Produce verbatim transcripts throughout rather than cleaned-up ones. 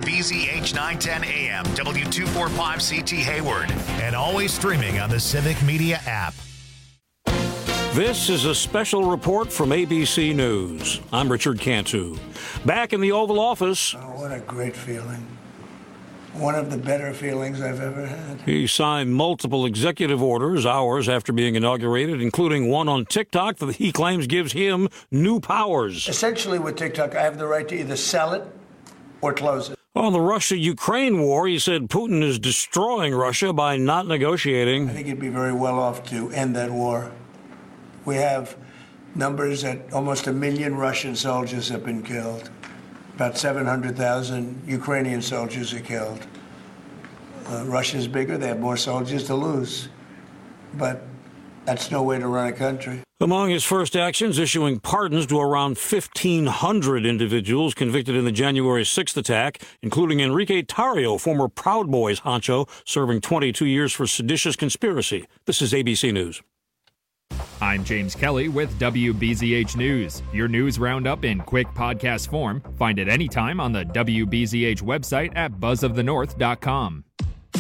B Z H nine ten A M, W two forty-five C T Hayward, and always streaming on the Civic Media app. This is a special report from A B C News. I'm Richard Cantu. Back in the Oval Office. Oh, what a great feeling. One of the better feelings I've ever had. He signed multiple executive orders hours after being inaugurated, including one on TikTok that he claims gives him new powers. Essentially, with TikTok, I have the right to either sell it or close it. On the Russia-Ukraine war, he said Putin is destroying Russia by not negotiating. I think he'd be very well off to end that war. We have numbers that almost a million Russian soldiers have been killed. About seven hundred thousand Ukrainian soldiers are killed. Uh, Russia's bigger, they have more soldiers to lose. But that's no way to run a country. Among his first actions, issuing pardons to around fifteen hundred individuals convicted in the January sixth attack, including Enrique Tarrio, former Proud Boys honcho, serving twenty-two years for seditious conspiracy. This is A B C News. I'm James Kelly with W B Z H News. Your news roundup in quick podcast form. Find it anytime on the W B Z H website at buzz of the north dot com. The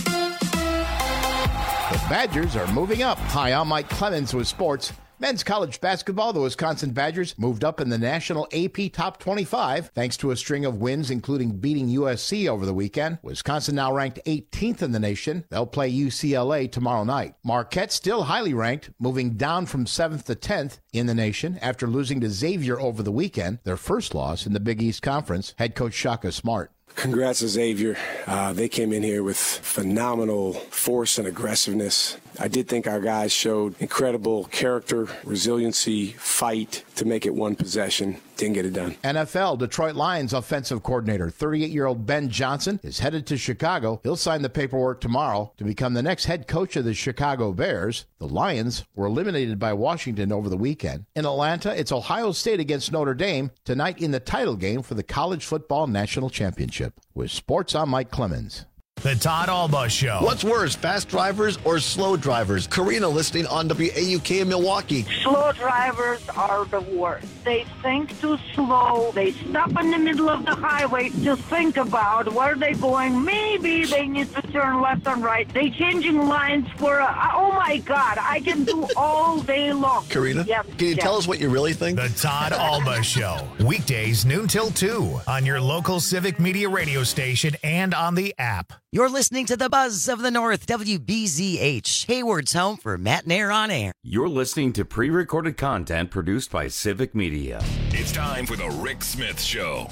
Badgers are moving up. Hi, I'm Mike Clemens with sports. Men's college basketball, the Wisconsin Badgers moved up in the national A P Top twenty-five thanks to a string of wins, including beating U S C over the weekend. Wisconsin now ranked eighteenth in the nation. They'll play U C L A tomorrow night. Marquette still highly ranked, moving down from seventh to tenth in the nation after losing to Xavier over the weekend, their first loss in the Big East Conference. Head coach Shaka Smart. Congrats to Xavier. Uh, they came in here with phenomenal force and aggressiveness. I did think our guys showed incredible character, resiliency, fight to make it one possession. Didn't get it done. N F L Detroit Lions offensive coordinator, thirty-eight-year-old Ben Johnson, is headed to Chicago. He'll sign the paperwork tomorrow to become the next head coach of the Chicago Bears. The Lions were eliminated by Washington over the weekend. In Atlanta, it's Ohio State against Notre Dame tonight in the title game for the College Football National Championship. With sports, I'm Mike Clemens. The Todd Alba Show. What's worse, fast drivers or slow drivers? Karina listening on W A U K in Milwaukee. Slow drivers are the worst. They think too slow. They stop in the middle of the highway to think about where they're going. Maybe they need to turn left and right. They changing lines for, a, oh my God, I can do all day long. Karina, yep, can you yep. tell us what you really think? The Todd Alba Show. Weekdays noon till two on your local Civic Media radio station and on the app. You're listening to the Buzz of the North, W B Z H, Hayward's home for Matt and Air on Air. You're listening to pre-recorded content produced by Civic Media. It's time for the Rick Smith Show.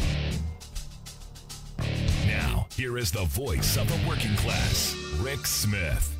Now, here is the voice of the working class, Rick Smith.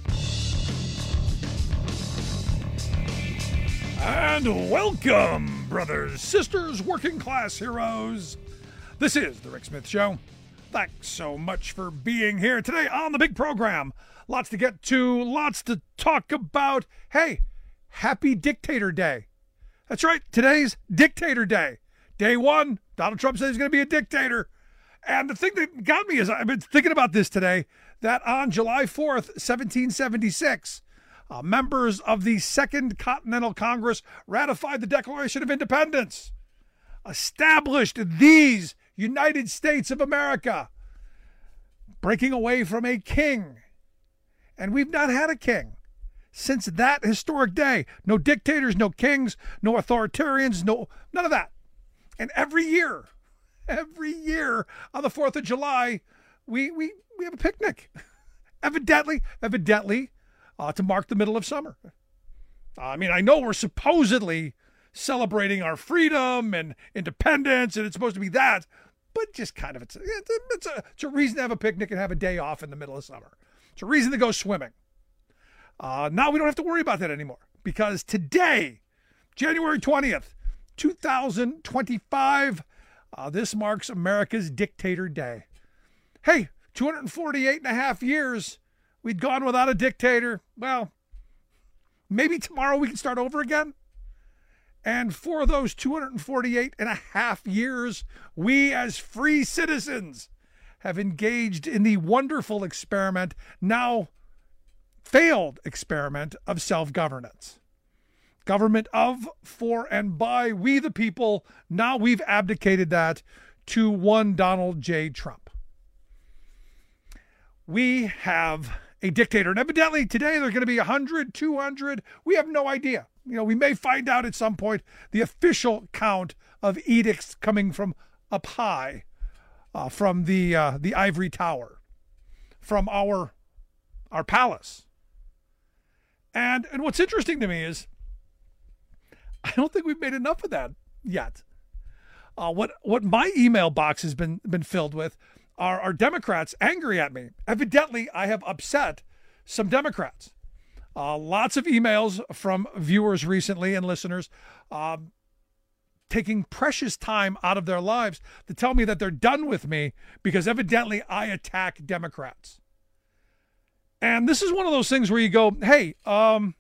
And welcome, brothers, sisters, working class heroes. This is the Rick Smith Show. Thanks so much for being here today on the big program. Lots to get to, lots to talk about. Hey, happy Dictator Day. That's right, today's Dictator Day. Day one, Donald Trump said he's going to be a dictator. And the thing that got me is I've been thinking about this today, that on July fourth, seventeen seventy-six, uh, members of the Second Continental Congress ratified the Declaration of Independence, established these United States of America, breaking away from a king. And we've not had a king since that historic day. No dictators, no kings, no authoritarians, no none of that. And every year, every year on the fourth of July, we we, we have a picnic. evidently, evidently, uh, to mark the middle of summer. I mean, I know we're supposedly celebrating our freedom and independence, and it's supposed to be that, but just kind of, it's, it's, a, it's, a, it's a reason to have a picnic and have a day off in the middle of summer. It's a reason to go swimming. Uh, now we don't have to worry about that anymore, because today, January twentieth, two thousand twenty-five, uh, this marks America's Dictator Day. Hey, two hundred forty-eight and a half years we'd gone without a dictator. Well, maybe tomorrow we can start over again. And for those two hundred forty-eight and a half years, we as free citizens have engaged in the wonderful experiment, now failed experiment, of self-governance. Government of, for, and by we the people. Now we've abdicated that to one Donald J. Trump. we have a dictator. And evidently today they're going to be one hundred, two hundred. We have no idea. You know, we may find out at some point the official count of edicts coming from up high, uh, from the uh, the ivory tower, from our our palace. And and what's interesting to me is I don't think we've made enough of that yet. Uh, what what my email box has been been filled with are, are Democrats angry at me. Evidently, I have upset some Democrats. Uh, lots of emails from viewers recently and listeners um, taking precious time out of their lives to tell me that they're done with me because evidently I attack Democrats. And this is one of those things where you go, hey, um,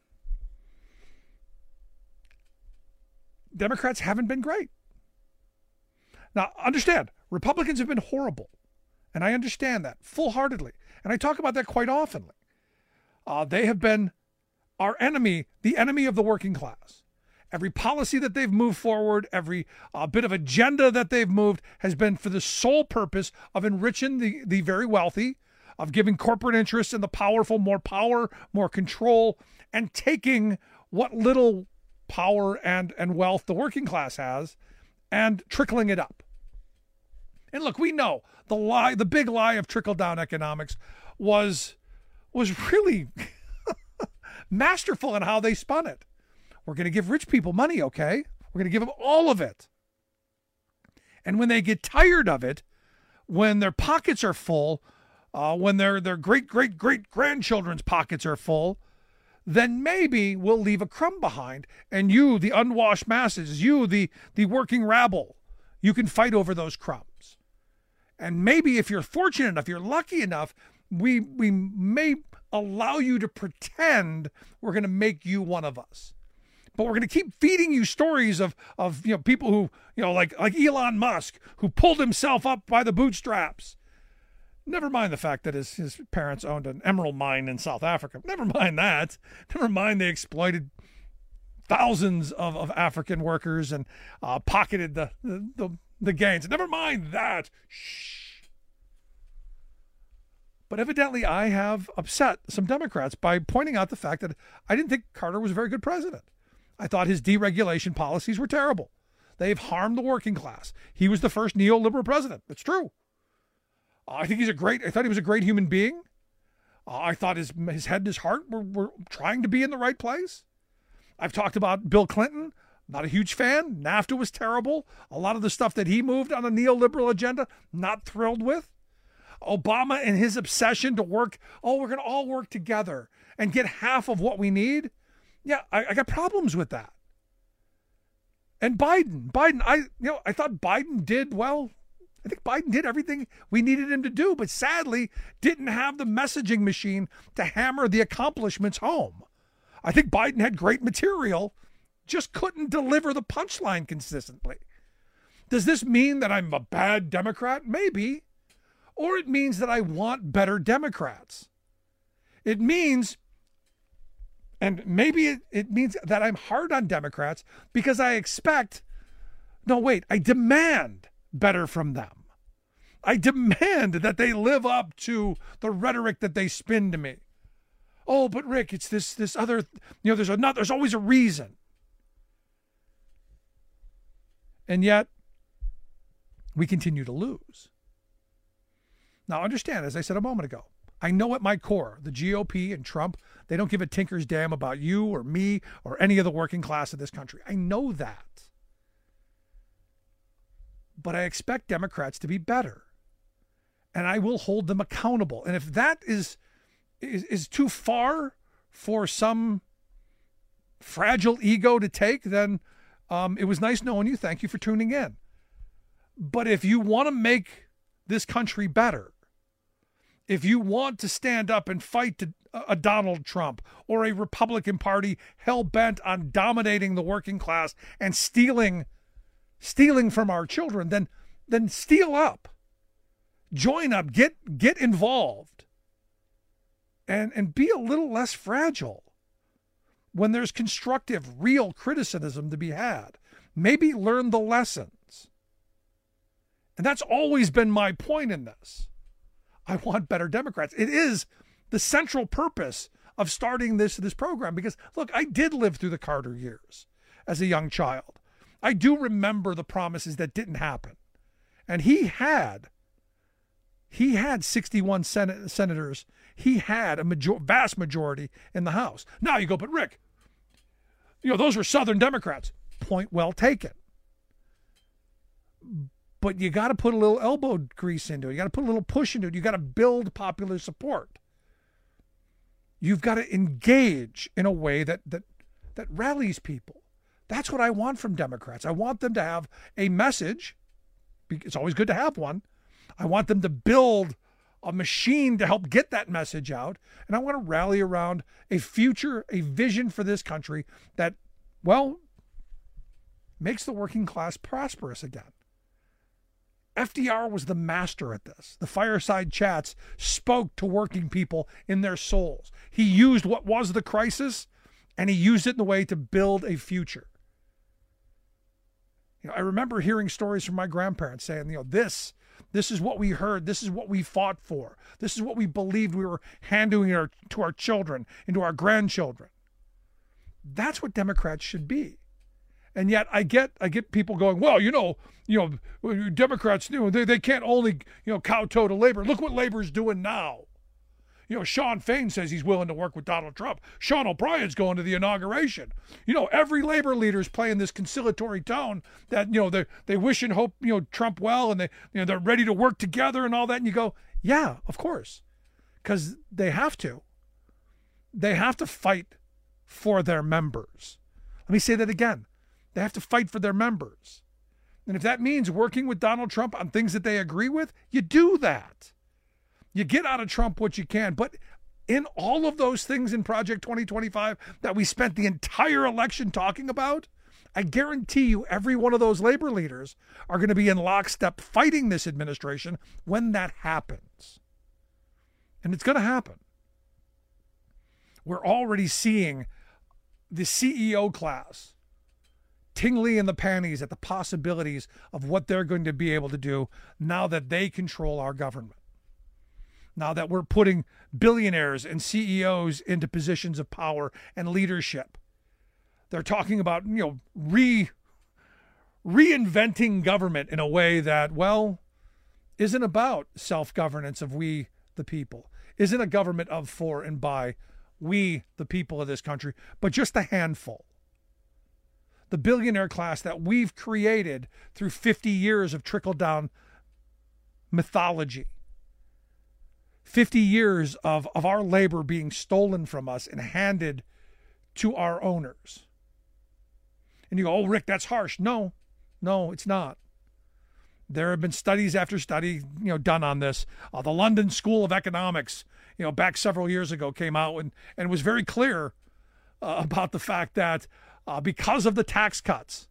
Democrats haven't been great. Now, understand, Republicans have been horrible. And I understand that full-heartedly. And I talk about that quite often. Uh, they have been our enemy, the enemy of the working class. Every policy that they've moved forward, every uh, bit of agenda that they've moved has been for the sole purpose of enriching the, the very wealthy, of giving corporate interests and the powerful more power, more control, and taking what little power and, and wealth the working class has and trickling it up. And look, we know the lie, the big lie of trickle-down economics was, was really masterful in how they spun it. We're going to give rich people money, okay? We're going to give them all of it. And when they get tired of it, when their pockets are full, uh, when their, their great-great-great-grandchildren's pockets are full, then maybe we'll leave a crumb behind. And you, the unwashed masses, you, the, the working rabble, you can fight over those crumbs. And maybe if you're fortunate enough, you're lucky enough, we we may allow you to pretend we're going to make you one of us. But we're going to keep feeding you stories of, of you know, people who, you know, like, like Elon Musk, who pulled himself up by the bootstraps. Never mind the fact that his, his parents owned an emerald mine in South Africa. Never mind that. Never mind they exploited thousands of, of African workers and uh, pocketed the, the, the, the gains. Never mind that. Shh. But evidently I have upset some Democrats by pointing out the fact that I didn't think Carter was a very good president. I thought his deregulation policies were terrible. They've harmed the working class. He was the first neoliberal president. It's true. Uh, I think he's a great, I thought he was a great human being. Uh, I thought his, his head and his heart were, were trying to be in the right place. I've talked about Bill Clinton. Not a huge fan. NAFTA was terrible. A lot of the stuff that he moved on a neoliberal agenda, not thrilled with. Obama and his obsession to work, oh, we're going to all work together and get half of what we need. Yeah, I, I got problems with that. And Biden, Biden, I you know, I thought Biden did, well, I think Biden did everything we needed him to do, but sadly didn't have the messaging machine to hammer the accomplishments home. I think Biden had great material, just couldn't deliver the punchline consistently. Does this mean that I'm a bad Democrat? Maybe. Or it means that I want better Democrats. It means, and maybe it, it means that I'm hard on Democrats because I expect, no, wait, I demand better from them. I demand that they live up to the rhetoric that they spin to me. Oh, but Rick, it's this this other, you know, there's another, there's always a reason. And yet, we continue to lose. Now, understand, as I said a moment ago, I know at my core, the G O P and Trump, they don't give a tinker's damn about you or me or any of the working class of this country. I know that. But I expect Democrats to be better. And I will hold them accountable. And if that is, is, is too far for some fragile ego to take, then um, it was nice knowing you. Thank you for tuning in. But if you want to make this country better, if you want to stand up and fight to a Donald Trump or a Republican Party hell-bent on dominating the working class and stealing stealing from our children, then then steal up. Join up, get get involved. And and be a little less fragile when there's constructive, real criticism to be had. Maybe learn the lessons. And that's always been my point in this. I want better Democrats. It is the central purpose of starting this, this program because, look, I did live through the Carter years as a young child. I do remember the promises that didn't happen. And he had, he had sixty-one sen- senators. He had a major- vast majority in the House. Now you go, but Rick, you know, those were Southern Democrats. Point well taken. But you got to put a little elbow grease into it. You got to put a little push into it. You got to build popular support. You've got to engage in a way that that that rallies people. That's what I want from Democrats. I want them to have a message. It's always good to have one. I want them to build a machine to help get that message out. And I want to rally around a future, a vision for this country that, well, makes the working class prosperous again. F D R was the master at this. The fireside chats spoke to working people in their souls. He used what was the crisis, and he used it in a way to build a future. You know, I remember hearing stories from my grandparents saying, you know, this, this is what we heard. This is what we fought for. This is what we believed we were handing our, to our children and to our grandchildren. That's what Democrats should be. And yet I get I get people going, well, you know, you know, Democrats, you know, they, they can't only, you know, kowtow to labor. Look what labor's doing now. You know, Sean Fain says he's willing to work with Donald Trump. Sean O'Brien's going to the inauguration. You know, every labor leader's playing this conciliatory tone that, you know, they they wish and hope, you know, Trump well, and they, you know, they're ready to work together and all that. And you go, yeah, of course, because they have to. They have to fight for their members. Let me say that again. They have to fight for their members. And if that means working with Donald Trump on things that they agree with, you do that. You get out of Trump what you can. But in all of those things in Project twenty twenty-five that we spent the entire election talking about, I guarantee you every one of those labor leaders are going to be in lockstep fighting this administration when that happens. And it's going to happen. We're already seeing the C E O class tingling in the panties at the possibilities of what they're going to be able to do now that they control our government. Now that we're putting billionaires and C E Os into positions of power and leadership. They're talking about, you know, re reinventing government in a way that, well, isn't about self-governance of we the people. Isn't a government of, for, and by we the people of this country, but just a handful. The billionaire class that we've created through fifty years of trickle-down mythology. fifty years of, of our labor being stolen from us and handed to our owners. And you go, oh, Rick, that's harsh. No, no, it's not. There have been studies after study, you know, done on this. Uh, the London School of Economics, you know, back several years ago came out and, and was very clear uh, about the fact that uh, because of the tax cuts,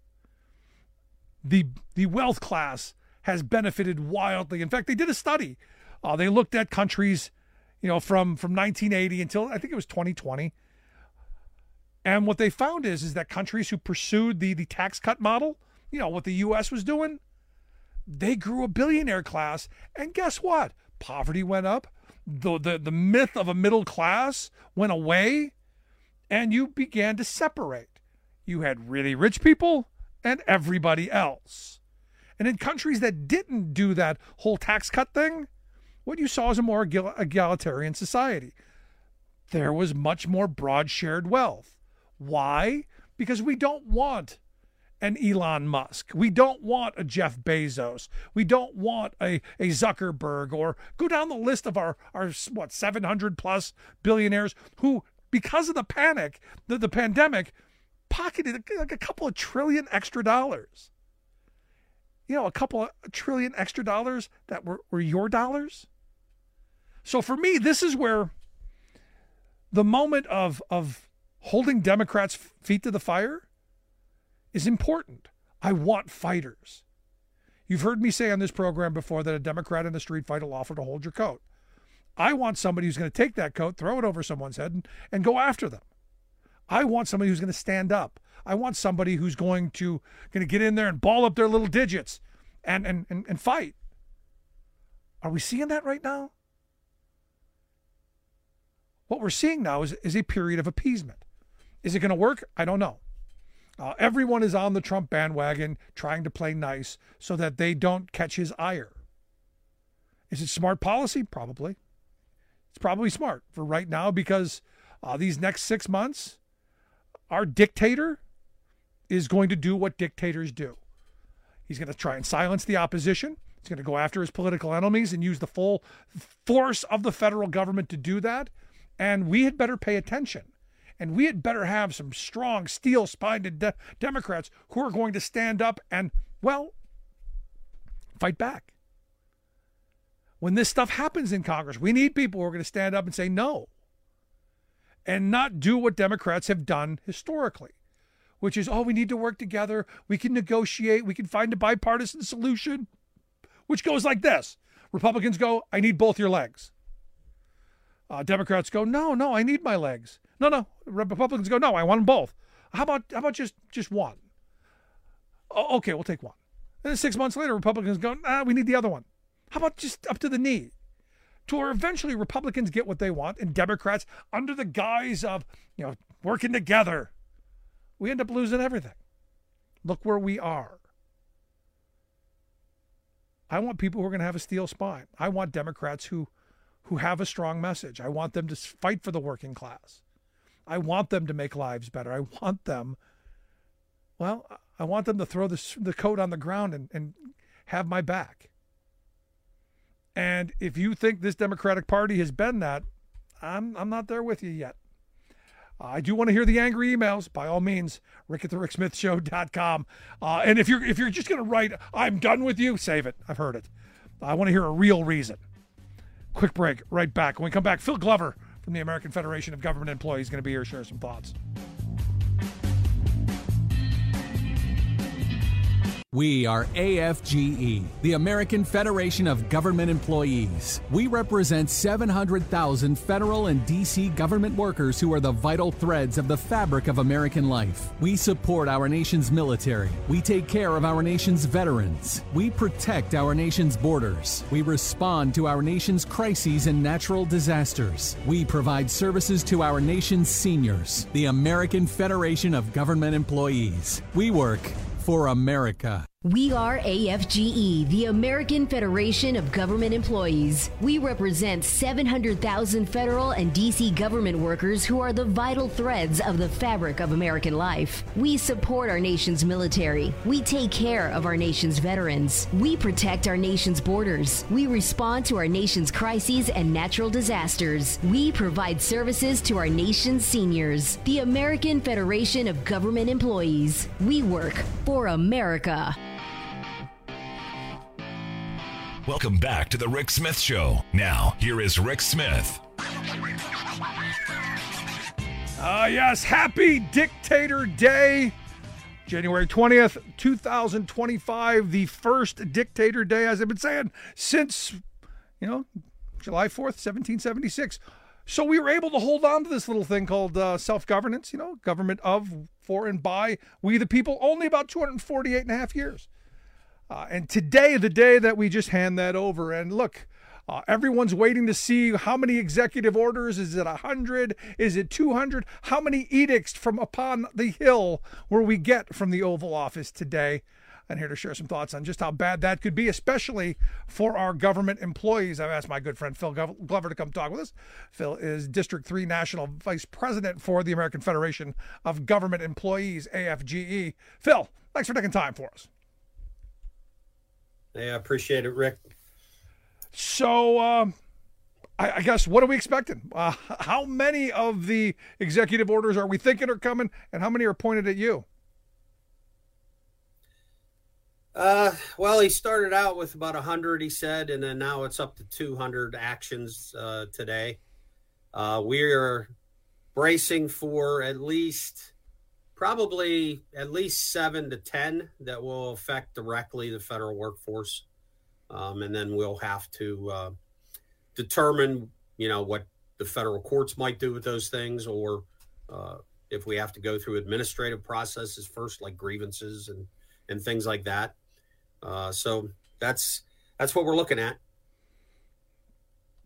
the the wealth class has benefited wildly. In fact, they did a study. Uh, they looked at countries, you know, from, from nineteen eighty until I think it was twenty twenty. And what they found is, is that countries who pursued the, the tax cut model, you know, what the U S was doing, they grew a billionaire class. And guess what? Poverty went up. The, the, the myth of a middle class went away. And you began to separate. You had really rich people and everybody else. And in countries that didn't do that whole tax cut thing, what you saw is a more egalitarian society. There was much more broad shared wealth. Why? Because we don't want an Elon Musk. We don't want a Jeff Bezos. We don't want a, a Zuckerberg, or go down the list of our, our what, seven hundred plus billionaires who, because of the panic, the, the pandemic, pocketed like a couple of trillion extra dollars. You know, a couple of trillion extra dollars that were, were your dollars. So for me, this is where the moment of, of holding Democrats' feet to the fire is important. I want fighters. You've heard me say on this program before that a Democrat in a street fight will offer to hold your coat. I want somebody who's going to take that coat, throw it over someone's head, and, and go after them. I want somebody who's going to stand up. I want somebody who's going to going to get in there and ball up their little digits and, and, and, and fight. Are we seeing that right now? What we're seeing now is, is a period of appeasement. Is it going to work? I don't know. Uh, everyone is on the Trump bandwagon trying to play nice so that they don't catch his ire. Is it smart policy? Probably. It's probably smart for right now because uh, these next six months, our dictator is going to do what dictators do. He's going to try and silence the opposition. He's going to go after his political enemies and use the full force of the federal government to do that. And we had better pay attention. And we had better have some strong, steel-spined de- Democrats who are going to stand up and, well, fight back. When this stuff happens in Congress, we need people who are going to stand up and say no. And not do what Democrats have done historically, which is, oh, we need to work together. We can negotiate. We can find a bipartisan solution, which goes like this. Republicans go, I need both your legs. Uh, Democrats go, no, no, I need my legs. No, no. Republicans go, no, I want them both. How about how about just, just one? Oh, okay, we'll take one. And then six months later, Republicans go, ah, we need the other one. How about just up to the knee? To where eventually Republicans get what they want, and Democrats, under the guise of, you know, working together, we end up losing everything. Look where we are. I want people who are going to have a steel spine. I want Democrats who who have a strong message. I want them to fight for the working class. I want them to make lives better. I want them, well, I want them to throw the, the coat on the ground and, and have my back. And if you think this Democratic Party has been that, I'm I'm not there with you yet. Uh, I do want to hear the angry emails. By all means, rick at the rick smith show dot com. Uh, and if you're if you're just going to write, I'm done with you, save it. I've heard it. I want to hear a real reason. Quick break, right back. When we come back, Phil Glover from the American Federation of Government Employees is going to be here, share some thoughts. We are A F G E, the American Federation of Government Employees. We represent seven hundred thousand federal and D C government workers who are the vital threads of the fabric of American life. We support our nation's military. We take care of our nation's veterans. We protect our nation's borders. We respond to our nation's crises and natural disasters. We provide services to our nation's seniors. The American Federation of Government Employees. We work for America. We are A F G E, the American Federation of Government Employees. We represent seven hundred thousand federal and D C government workers who are the vital threads of the fabric of American life. We support our nation's military. We take care of our nation's veterans. We protect our nation's borders. We respond to our nation's crises and natural disasters. We provide services to our nation's seniors. The American Federation of Government Employees. We work for America. Welcome back to the Rick Smith Show. Now, here is Rick Smith. Ah, uh, yes. Happy Dictator Day. January twentieth, twenty twenty-five. The first Dictator Day, as I've been saying, since, you know, July fourth, seventeen seventy-six. So we were able to hold on to this little thing called uh, self-governance, you know, government of, for, and by we the people, only about two hundred forty-eight and a half years. Uh, and today, the day that we just hand that over, and look, uh, everyone's waiting to see how many executive orders. Is it one hundred? Is it two hundred? How many edicts from upon the hill will we get from the Oval Office today? I'm here to share some thoughts on just how bad that could be, especially for our government employees. I've asked my good friend Phil Glover to come talk with us. Phil is District three National Vice President for the American Federation of Government Employees, A F G E. Phil, thanks for taking time for us. Yeah, I appreciate it, Rick. So, um, I, I guess, what are we expecting? Uh, how many of the executive orders are we thinking are coming, and how many are pointed at you? Uh, well, he started out with about one hundred, he said, and then now it's up to two hundred actions uh, today. Uh, we're bracing for at least, probably at least seven to ten that will affect directly the federal workforce. Um, and then we'll have to uh, determine, you know, what the federal courts might do with those things, or uh, if we have to go through administrative processes first, like grievances and, and things like that. Uh, so that's that's what we're looking at.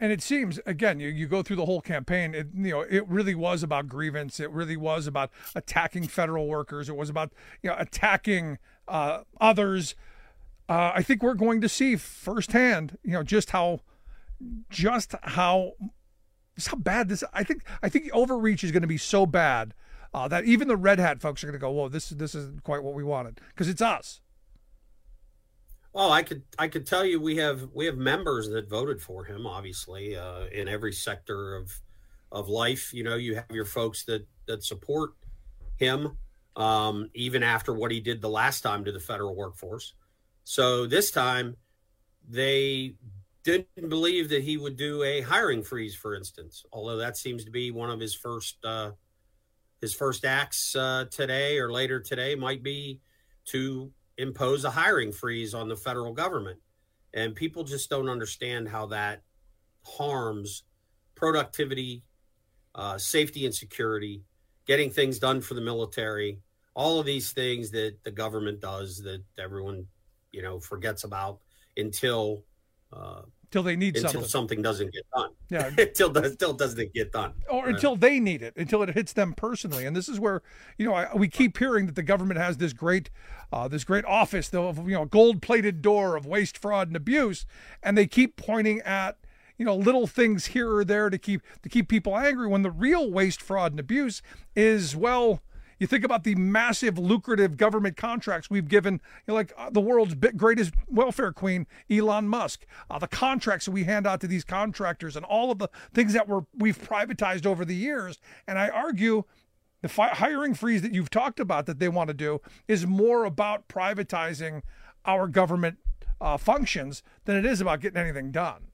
And it seems, again, you, you go through the whole campaign, it, you know, it really was about grievance. It really was about attacking federal workers. It was about, you know, attacking uh, others. Uh, I think we're going to see firsthand, you know, just how, just how, just how bad this. I think, I think the overreach is going to be so bad uh, that even the red hat folks are going to go, "Whoa, this this isn't quite what we wanted," because it's us. Well, I could I could tell you we have we have members that voted for him, obviously, uh, in every sector of of life. You know, you have your folks that that support him, um, even after what he did the last time to the federal workforce. So this time, they didn't believe that he would do a hiring freeze, for instance. Although that seems to be one of his first uh, his first acts uh, today or later today might be to impose a hiring freeze on the federal government. And people just don't understand how that harms productivity, uh, safety and security, getting things done for the military, all of these things that the government does that everyone, you know, forgets about until uh, until they need until something. something doesn't get done. Yeah, until until doesn't get done, or right? until they need it, until it hits them personally. And this is where, you know, I, we keep hearing that the government has this great, uh, this great office, though, you know, gold-plated door of waste, fraud, and abuse, and they keep pointing at, you know, little things here or there to keep to keep people angry. When the real waste, fraud, and abuse is, well, you think about the massive, lucrative government contracts we've given, you know, like uh, the world's big, greatest welfare queen, Elon Musk, uh, the contracts that we hand out to these contractors, and all of the things that we're, we've privatized over the years. And I argue the fi- hiring freeze that you've talked about that they want to do is more about privatizing our government uh, functions than it is about getting anything done.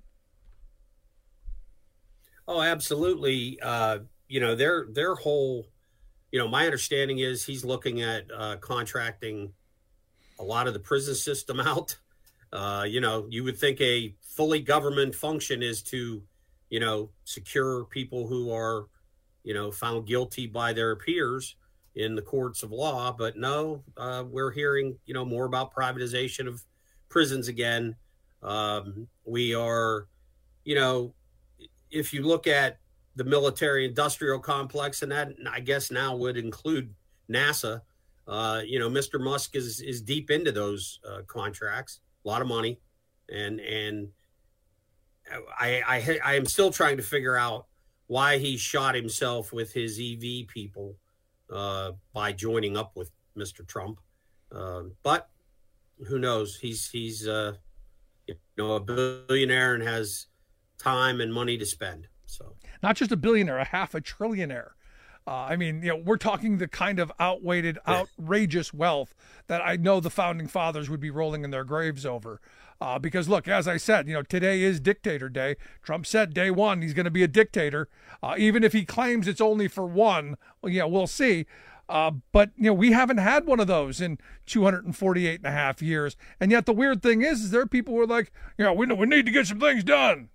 Oh, absolutely. Uh, you know, their their whole... You know, my understanding is he's looking at uh, contracting a lot of the prison system out. Uh, you know, you would think a fully government function is to, you know, secure people who are, you know, found guilty by their peers in the courts of law. But no, uh, we're hearing, you know, more about privatization of prisons again. Um, we are, you know, if you look at the military industrial complex, and that I guess now would include NASA. Uh, you know, Mister Musk is is deep into those uh, contracts, a lot of money, and and I, I I am still trying to figure out why he shot himself with his E V people uh, by joining up with Mister Trump. Uh, but who knows? He's he's uh, you know, a billionaire and has time and money to spend. So. Not just a billionaire, a half a trillionaire. Uh, I mean, you know, we're talking the kind of outweighted, outrageous wealth that I know the founding fathers would be rolling in their graves over. Uh, because, look, as I said, you know, today is dictator day. Trump said day one he's going to be a dictator. Uh, even if he claims it's only for one, well, yeah, we'll see. Uh, but, you know, we haven't had one of those in two hundred forty-eight and a half years. And yet the weird thing is, is there are people who are like, you know, we, we need to get some things done.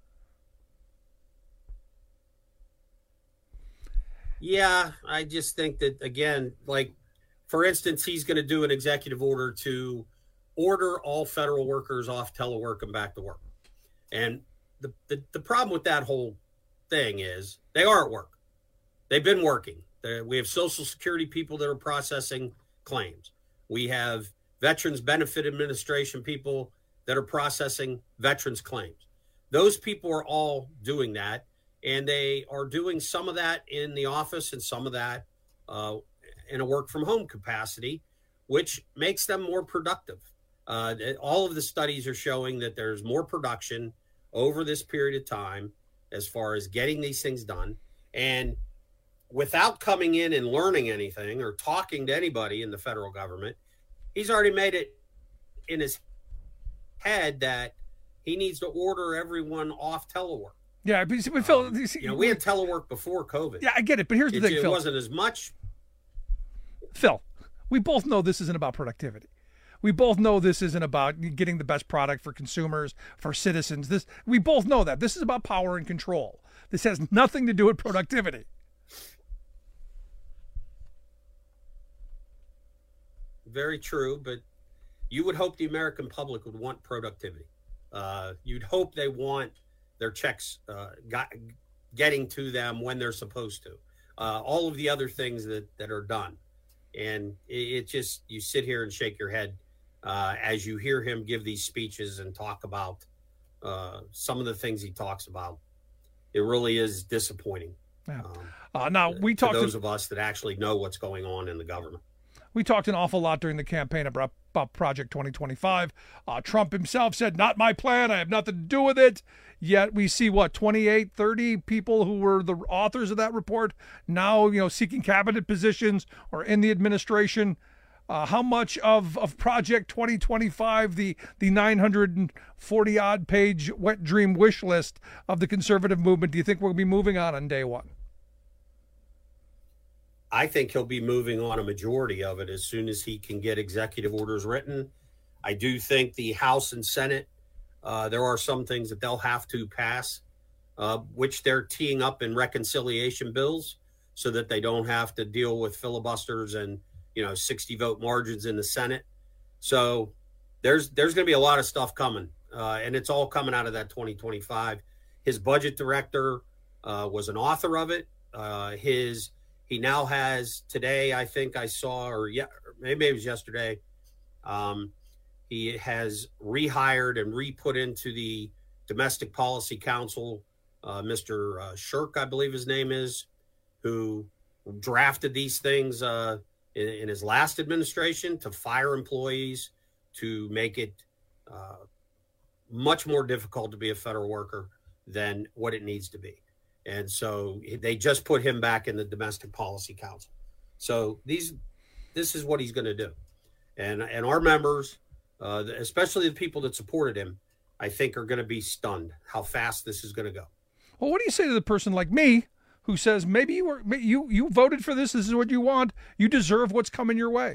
Yeah, I just think that, again, like, for instance, he's going to do an executive order to order all federal workers off telework and back to work. And the, the, the problem with that whole thing is they are at work. They've been working. They're, we have Social Security people that are processing claims. We have Veterans Benefit Administration people that are processing veterans claims. Those people are all doing that. And they are doing some of that in the office and some of that uh, in a work from home capacity, which makes them more productive. Uh, all of the studies are showing that there's more production over this period of time as far as getting these things done. And without coming in and learning anything or talking to anybody in the federal government, he's already made it in his head that he needs to order everyone off telework. Yeah, but Phil, um, you know, we had telework before COVID. Yeah, I get it, but here's the it, thing, it Phil. It wasn't as much. Phil, we both know this isn't about productivity. We both know this isn't about getting the best product for consumers, for citizens. This we both know that. This is about power and control. This has nothing to do with productivity. Very true, but you would hope the American public would want productivity. Uh, you'd hope they want their checks uh, got getting to them when they're supposed to. Uh, all of the other things that, that are done. And it, it just, you sit here and shake your head uh, as you hear him give these speeches and talk about uh, some of the things he talks about. It really is disappointing. Yeah. Um, uh, now, we to talked those to, of us that actually know what's going on in the government. We talked an awful lot during the campaign about, about Project twenty twenty-five. Uh, Trump himself said, not my plan. I have nothing to do with it. Yet we see, what, twenty-eight, thirty people who were the authors of that report now, you know, seeking cabinet positions or in the administration. Uh, how much of, of Project twenty twenty-five, the, the nine hundred forty odd page wet dream wish list of the conservative movement, do you think we'll be moving on on day one? I think he'll be moving on a majority of it as soon as he can get executive orders written. I do think the House and Senate, uh, there are some things that they'll have to pass, uh, which they're teeing up in reconciliation bills so that they don't have to deal with filibusters and, you know, sixty vote margins in the Senate. So there's there's going to be a lot of stuff coming, uh, and it's all coming out of that twenty twenty-five. His budget director uh, was an author of it. Uh, his He now has today, I think I saw, or yeah, maybe it was yesterday. Um, he has rehired and re-put into the Domestic Policy Council, uh, Mister Uh, Shirk, I believe his name is, who drafted these things uh, in, in his last administration to fire employees, to make it uh, much more difficult to be a federal worker than what it needs to be. And so they just put him back in the Domestic Policy Council. So these, this is what he's going to do. And and our members, uh, especially the people that supported him, I think are going to be stunned how fast this is going to go. Well, what do you say to the person like me who says, maybe you were you you voted for this, this is what you want, you deserve what's coming your way?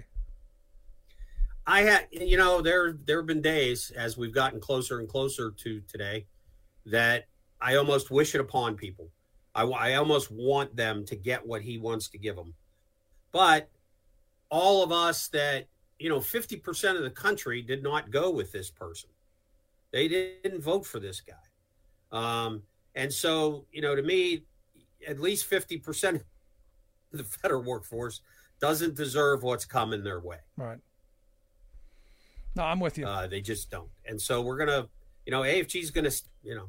I had, you know, there there have been days as we've gotten closer and closer to today that I almost wish it upon people. I, I almost want them to get what he wants to give them. But all of us that, you know, fifty percent of the country did not go with this person. They didn't vote for this guy. Um, and so, you know, to me, at least fifty percent of the federal workforce doesn't deserve what's coming their way. Right. No, I'm with you. Uh, they just don't. And so we're going to, you know, A F G's going to, you know,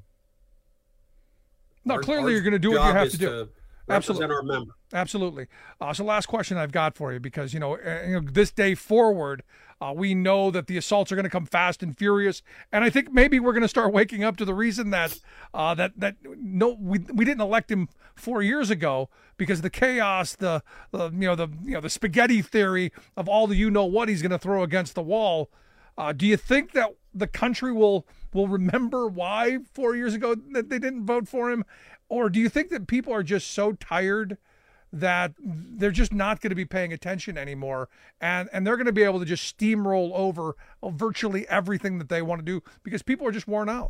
No, our, clearly our you're going to do what you have to do. To Absolutely. Our member. Absolutely. Uh, so last question I've got for you, because, you know, uh, you know this day forward, uh, we know that the assaults are going to come fast and furious. And I think maybe we're going to start waking up to the reason that uh, that that no, we we didn't elect him four years ago because the chaos, the, the you know the you know the spaghetti theory of all the you know what he's going to throw against the wall. Uh, do you think that the country will will remember why four years ago that they didn't vote for him? Or do you think that people are just so tired that they're just not going to be paying attention anymore, and, and they're going to be able to just steamroll over virtually everything that they want to do because people are just worn out?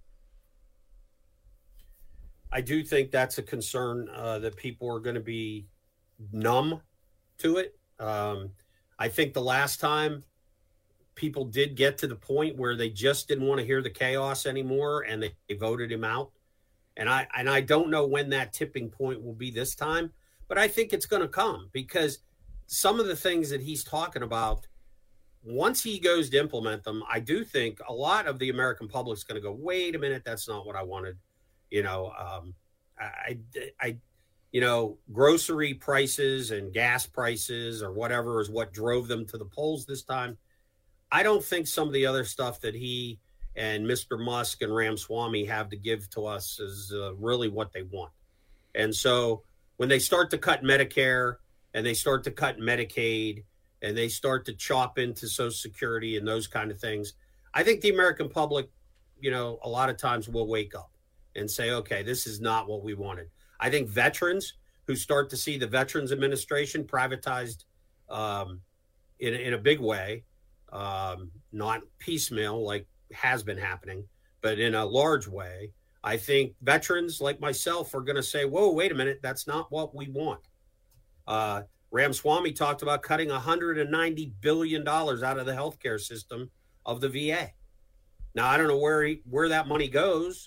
I do think that's a concern, uh, that people are going to be numb to it. Um, I think the last time people did get to the point where they just didn't want to hear the chaos anymore and they, they voted him out. And I and I don't know when that tipping point will be this time, but I think it's going to come because some of the things that he's talking about, once he goes to implement them, I do think a lot of the American public is going to go, wait a minute, that's not what I wanted. You know, um, I, I, you know, grocery prices and gas prices or whatever is what drove them to the polls this time. I don't think some of the other stuff that he and Mister Musk and Ramaswamy have to give to us is uh, really what they want. And so when they start to cut Medicare and they start to cut Medicaid and they start to chop into Social Security and those kind of things, I think the American public, you know, a lot of times will wake up and say, okay, this is not what we wanted. I think veterans who start to see the Veterans Administration privatized um, in, in a big way, um, not piecemeal like has been happening, but in a large way, I think veterans like myself are going to say, whoa, wait a minute, that's not what we want. Uh, Ramaswamy talked about cutting one hundred ninety billion dollars out of the healthcare system of the V A. Now, I don't know where he, where that money goes,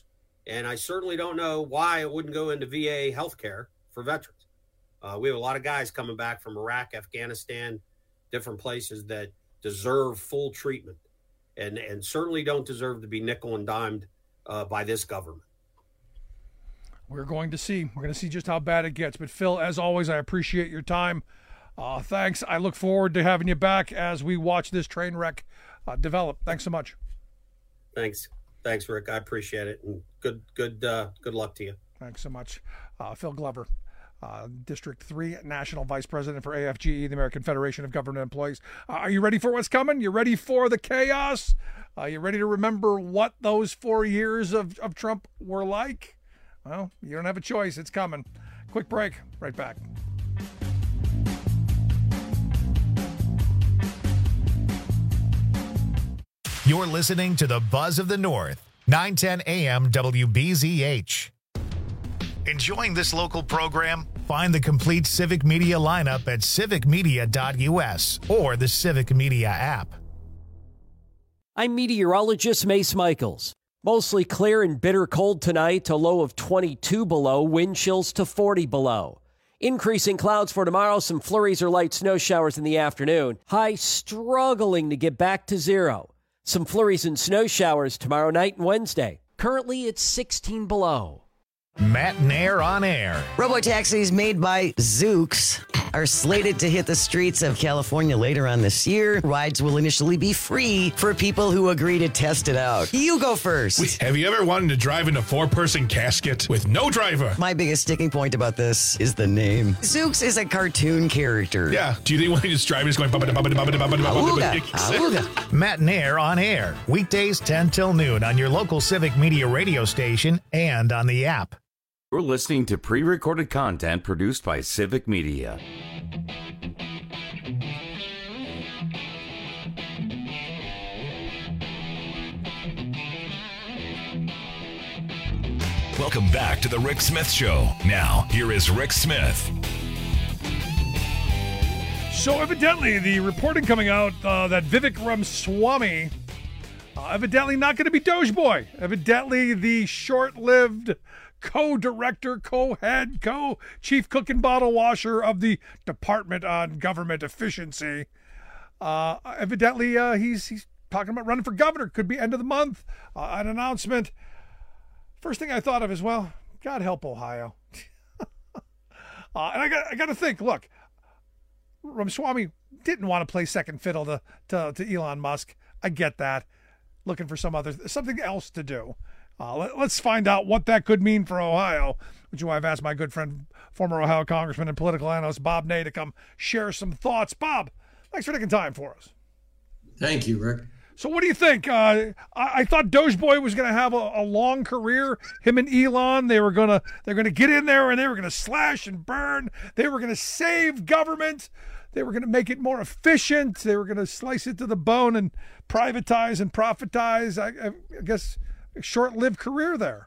And I certainly don't know why it wouldn't go into V A healthcare for veterans. Uh, we have a lot of guys coming back from Iraq, Afghanistan, different places that deserve full treatment and, and certainly don't deserve to be nickel and dimed uh, by this government. We're going to see. We're going to see just how bad it gets. But, Phil, as always, I appreciate your time. Uh, thanks. I look forward to having you back as we watch this train wreck uh, develop. Thanks so much. Thanks. Thanks, Rick. I appreciate it. And good good, uh, good luck to you. Thanks so much. Uh, Phil Glover, uh, District three National Vice President for A F G E, the American Federation of Government Employees. Uh, are you ready for what's coming? You ready for the chaos? Are you ready to remember what those four years of, of Trump were like? Well, you don't have a choice. It's coming. Quick break. Right back. You're listening to the Buzz of the North, nine ten A M W B Z H. Enjoying this local program? Find the complete Civic Media lineup at civic media dot U S or the Civic Media app. I'm meteorologist Mace Michaels. Mostly clear and bitter cold tonight, a low of twenty-two below, wind chills to forty below. Increasing clouds for tomorrow, some flurries or light snow showers in the afternoon. High struggling to get back to zero. Some flurries and snow showers tomorrow night and Wednesday. Currently, it's sixteen below. Matt Nair on air. Robotaxis made by Zoox are slated to hit the streets of California later on this year. Rides will initially be free for people who agree to test it out. You go first. Wait, have you ever wanted to drive in a four-person casket with no driver? My biggest sticking point about this is the name. Zoox is a cartoon character. Yeah. Do you think when he just driving, it's going... Awooga. Awooga. Matt Nair on air. Weekdays ten till noon on your local Civic Media radio station and on the app. You're listening to pre-recorded content produced by Civic Media. Welcome back to the Rick Smith Show. Now, here is Rick Smith. So evidently, the reporting coming out uh, that Vivek Ramaswamy, uh, evidently not going to be Doge Boy. Evidently, the short-lived co-director, co-head, co-chief cook and bottle washer of the Department on Government Efficiency. Uh, evidently, uh, he's he's talking about running for governor. Could be end of the month. Uh, an announcement. First thing I thought of is, well, God help Ohio. uh, and I got I got to think. Look, Ramaswamy didn't want to play second fiddle to, to to Elon Musk. I get that. Looking for some other something else to do. Uh, let, let's find out what that could mean for Ohio, which is why I've asked my good friend, former Ohio Congressman and political analyst Bob Ney, to come share some thoughts. Bob, thanks for taking time for us. Thank you, Rick. So what do you think? Uh, I, I thought Doge Boy was going to have a, a long career. Him and Elon, they were going to they're going to get in there and they were going to slash and burn. They were going to save government. They were going to make it more efficient. They were going to slice it to the bone and privatize and profitize. I, I guess a short-lived career there.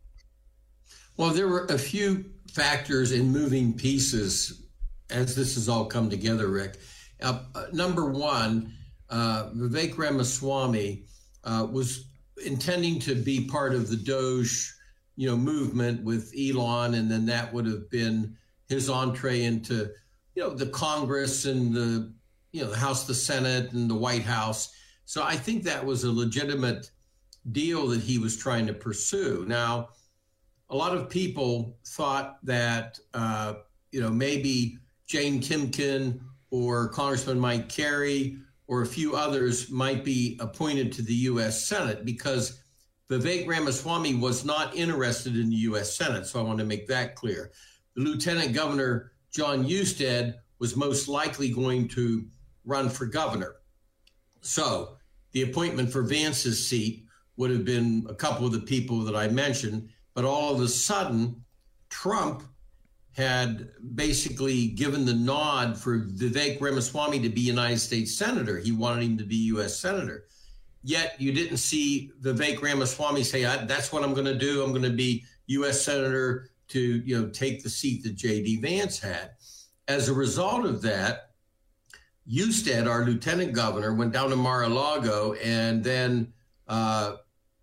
Well, there were a few factors in moving pieces as this has all come together, Rick. Uh, uh, number one, uh, Vivek Ramaswamy uh, was intending to be part of the Doge, you know, movement with Elon, and then that would have been his entree into, you know, the Congress and the, you know, the House, the Senate, and the White House. So I think that was a legitimate deal that he was trying to pursue. Now, a lot of people thought that, uh, you know, maybe Jane Timken or Congressman Mike Carey or a few others might be appointed to the U S Senate, because Vivek Ramaswamy was not interested in the U S Senate. So I want to make that clear. The Lieutenant Governor, John Husted, was most likely going to run for governor. So the appointment for Vance's seat would have been a couple of the people that I mentioned, but all of a sudden, Trump had basically given the nod for Vivek Ramaswamy to be United States Senator. He wanted him to be U S Senator. Yet you didn't see Vivek Ramaswamy say, that's what I'm going to do. I'm going to be U S Senator to, you know, take the seat that J D Vance had. As a result of that, Husted, our lieutenant governor, went down to Mar-a-Lago and then uh,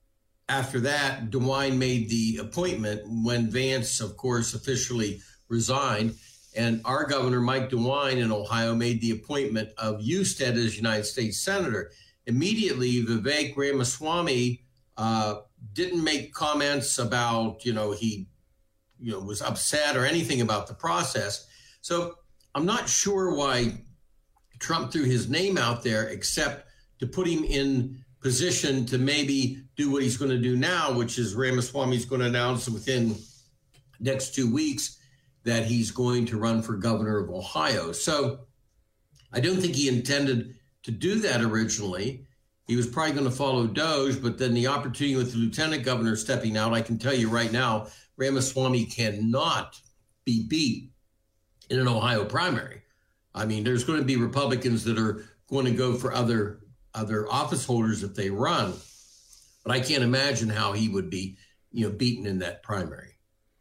after that, DeWine made the appointment when Vance, of course, officially resigned. And our governor, Mike DeWine in Ohio, made the appointment of Husted as United States Senator. Immediately, Vivek Ramaswamy uh, didn't make comments about, you know, he you know, was upset or anything about the process. So I'm not sure why Trump threw his name out there, except to put him in position to maybe do what he's going to do now, which is Ramaswamy's going to announce within next two weeks that he's going to run for governor of Ohio. So I don't think he intended to do that originally. He was probably going to follow Doge, but then the opportunity with the lieutenant governor stepping out, I can tell you right now, Ramaswamy cannot be beat in an Ohio primary. I mean, there's going to be Republicans that are going to go for other other office holders if they run, but I can't imagine how he would be, you know, beaten in that primary.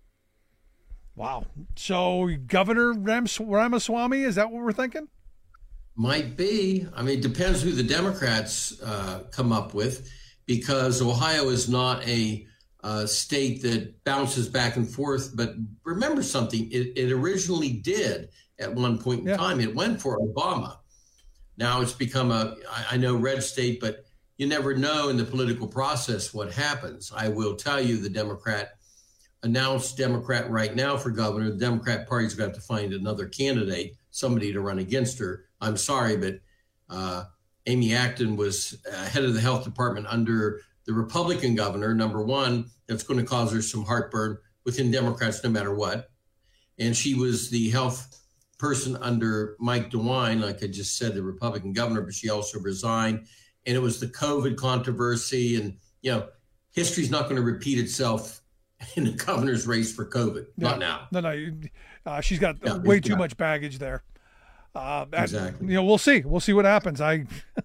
Wow. So Governor Rams- Ramaswamy, is that what we're thinking? Might be. I mean, it depends who the Democrats uh, come up with, because Ohio is not a uh, state that bounces back and forth. But remember something, it, it originally did at one point in yeah. time. It went for Obama. Now it's become a, I know, red state, but you never know in the political process what happens. I will tell you, the Democrat announced Democrat right now for governor. The Democrat Party's got to find another candidate, somebody to run against her. I'm sorry, but uh, Amy Acton was uh, head of the health department under the Republican governor. Number one, that's going to cause her some heartburn within Democrats no matter what. And she was the health person under Mike DeWine, like I just said, the Republican governor, but she also resigned. And it was the COVID controversy. And, you know, history's not going to repeat itself in the governor's race for COVID. No, not now. No, no. Uh, she's got yeah, way too much baggage there. Uh, and, exactly. You know, we'll see. We'll see what happens. I,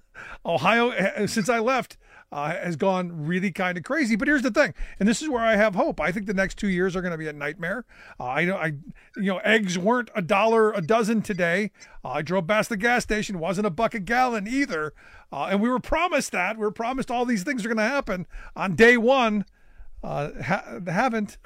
Ohio, since I left, uh, has gone really kind of crazy. But here's the thing, and this is where I have hope. I think the next two years are going to be a nightmare. Uh, I know, I, you know, eggs weren't a dollar a dozen today. Uh, I drove past the gas station; wasn't a buck a gallon either. Uh, and we were promised that. We were promised all these things are going to happen on day one. Uh, ha- haven't.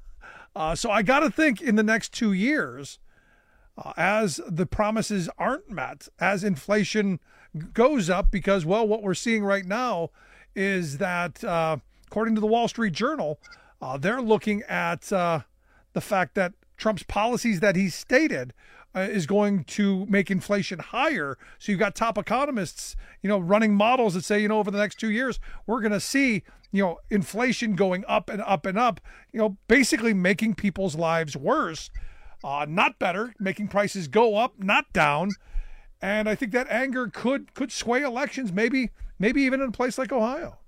Uh, so I got to think in the next two years. Uh, as the promises aren't met, as inflation goes up, because, well, what we're seeing right now is that, uh, according to the Wall Street Journal, uh, they're looking at uh, the fact that Trump's policies that he stated uh, is going to make inflation higher. So you've got top economists, you know, running models that say, you know, over the next two years, we're going to see, you know, inflation going up and up and up, you know, basically making people's lives worse. Uh, not better, making prices go up, not down. And I think that anger could could sway elections, maybe maybe even in a place like Ohio.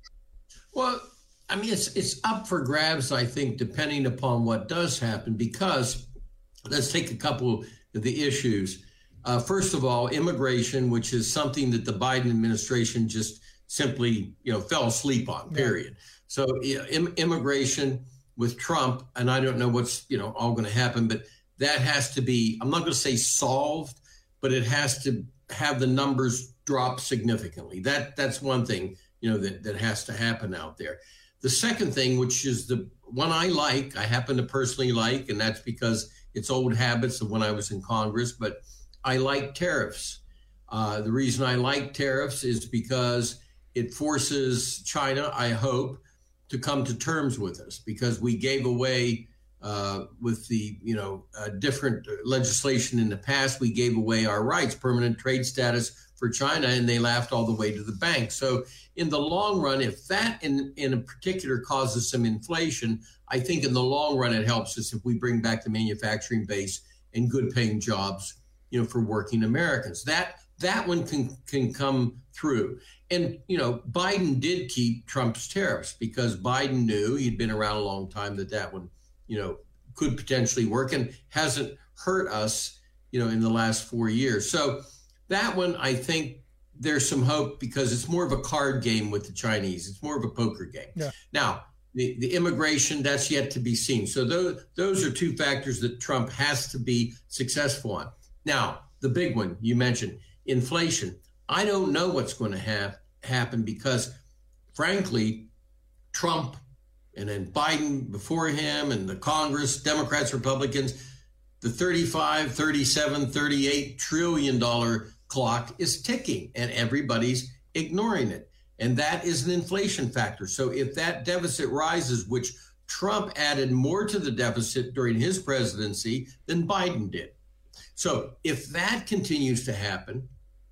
Well, I mean, it's it's up for grabs, I think, depending upon what does happen, because let's take a couple of the issues. Uh, first of all, immigration, which is something that the Biden administration just simply, you know, fell asleep on, period. Yeah. So yeah, im- immigration with Trump, and I don't know what's, you know, all going to happen, but that has to be, I'm not going to say solved, but it has to have the numbers drop significantly. That that's one thing, you know, that, that has to happen out there. The second thing, which is the one I like, I happen to personally like, and that's because it's old habits of when I was in Congress, but I like tariffs. Uh, the reason I like tariffs is because it forces China, I hope, to come to terms with us, because we gave away uh, with the, you know, uh, different legislation in the past, we gave away our rights, permanent trade status for China, and they laughed all the way to the bank. So in the long run, if that in, in a particular causes some inflation, I think in the long run, it helps us if we bring back the manufacturing base and good paying jobs, you know, for working Americans. That that one can can come through. And, you know, Biden did keep Trump's tariffs because Biden knew, he'd been around a long time, that that one, you know, could potentially work and hasn't hurt us, you know, in the last four years. So that one, I think there's some hope because it's more of a card game with the Chinese. It's more of a poker game. Yeah. Now, the, the immigration, that's yet to be seen. So those, those are two factors that Trump has to be successful on. Now, the big one you mentioned, inflation. I don't know what's going to have happen because, frankly, Trump and then Biden before him and the Congress, Democrats, Republicans, the thirty-five, thirty-seven, thirty-eight trillion dollar clock is ticking and everybody's ignoring it. And that is an inflation factor. So if that deficit rises, which Trump added more to the deficit during his presidency than Biden did. So if that continues to happen,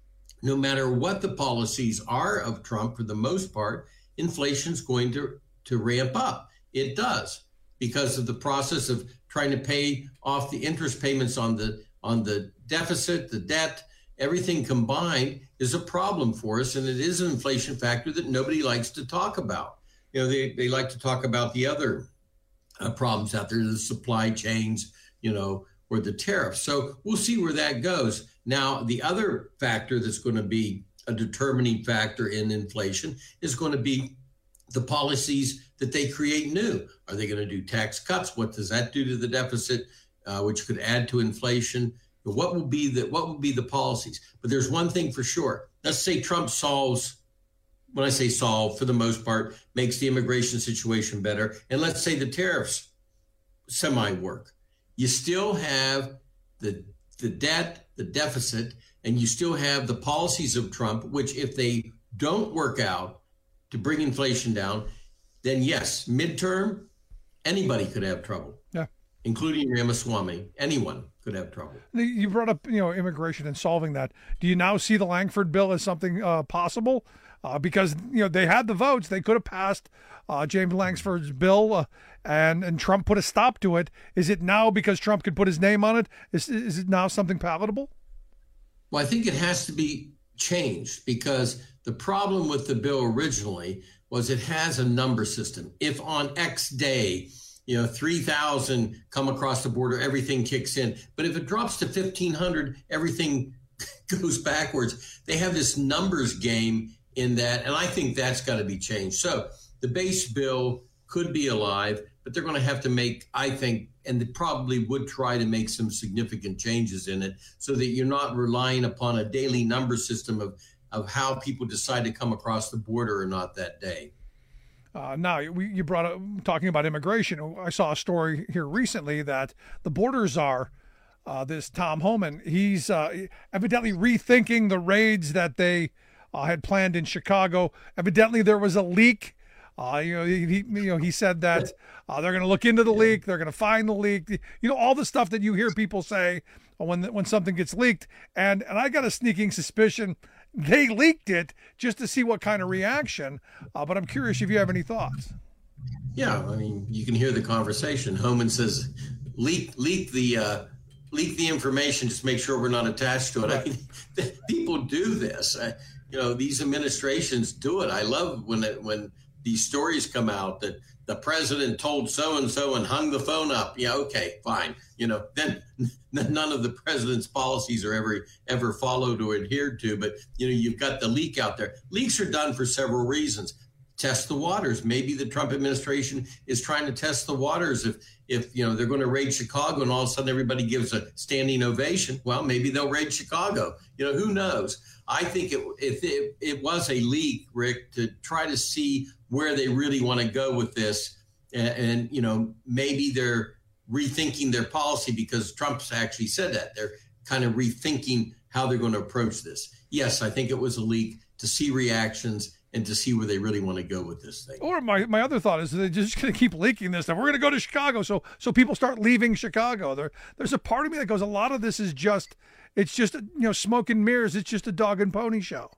no matter what the policies are of Trump, for the most part, inflation's going to, to ramp up. It does, because of the process of trying to pay off the interest payments on the on the deficit, the debt, everything combined is a problem for us. And it is an inflation factor that nobody likes to talk about. You know, they, they like to talk about the other uh, problems out there, the supply chains, you know, or the tariffs. So we'll see where that goes. Now, the other factor that's going to be a determining factor in inflation is going to be the policies that they create new. Are they going to do tax cuts? What does that do to the deficit, uh, which could add to inflation? What will be the what will be the policies? But there's one thing for sure. Let's say Trump solves, when I say solve, for the most part, makes the immigration situation better. And let's say the tariffs semi-work. You still have the the debt, the deficit, and you still have the policies of Trump, which if they don't work out to bring inflation down, then yes, midterm, anybody could have trouble. Yeah. Including Ramaswamy. Anyone could have trouble. You brought up, you know, immigration and solving that. Do you now see the Langford bill as something uh, possible? Uh, because, you know, they had the votes. They could have passed uh, James Lankford's bill, uh, and, and Trump put a stop to it. Is it now, because Trump could put his name on it, is, is it now something palatable? Well, I think it has to be changed, because the problem with the bill originally was it has a number system. If on X day, you know, three thousand come across the border, everything kicks in. But if it drops to fifteen hundred, everything goes backwards. They have this numbers game in that, and I think that's got to be changed. So the base bill could be alive, but they're going to have to make, I think, and they probably would try to make some significant changes in it so that you're not relying upon a daily number system of, of how people decide to come across the border or not that day. Uh, now, we, you brought up talking about immigration. I saw a story here recently that the border czar, uh, this Tom Homan, he's uh, evidently rethinking the raids that they uh, had planned in Chicago. Evidently, there was a leak. Uh, you know, he, he you know he said that uh, they're going to look into the leak. They're going to find the leak. You know, all the stuff that you hear people say when when something gets leaked. And and I got a sneaking suspicion they leaked it just to see what kind of reaction. Uh, but I'm curious if you have any thoughts. Yeah, I mean, you can hear the conversation. Homan says, leak, leak the, uh, leak the information. Just make sure we're not attached to it. I mean, people do this. I, you know, these administrations do it. I love when it, when these stories come out that the president told so and so and hung the phone up. Yeah, okay, fine. You know, then none of the president's policies are ever ever followed or adhered to. But, you know, you've got the leak out there. Leaks are done for several reasons. Test the waters. Maybe the Trump administration is trying to test the waters. If, if you know, they're going to raid Chicago and all of a sudden everybody gives a standing ovation, well, maybe they'll raid Chicago. You know, who knows? I think it, if it, it was a leak, Rick, to try to see where they really want to go with this. And, and, you know, maybe they're rethinking their policy because Trump's actually said that. They're kind of rethinking how they're going to approach this. Yes, I think it was a leak to see reactions and to see where they really want to go with this thing. Or my, my other thought is they're just going to keep leaking this stuff. We're going to go to Chicago, so so people start leaving Chicago. There, there's a part of me that goes, a lot of this is just, it's just, you know, smoke and mirrors. It's just a dog and pony show.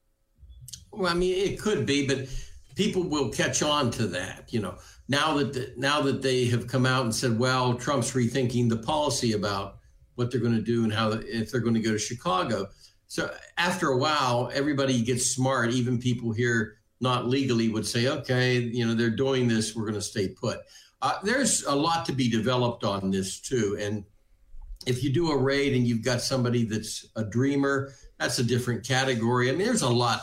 Well, I mean, it could be, but people will catch on to that, you know. Now that the, now that they have come out and said, well, Trump's rethinking the policy about what they're going to do and how the, if they're going to go to Chicago. So after a while, everybody gets smart. Even people here not legally would say, okay, you know, they're doing this. We're going to stay put. Uh, there's a lot to be developed on this, too. And if you do a raid and you've got somebody that's a dreamer, that's a different category. I mean, there's a lot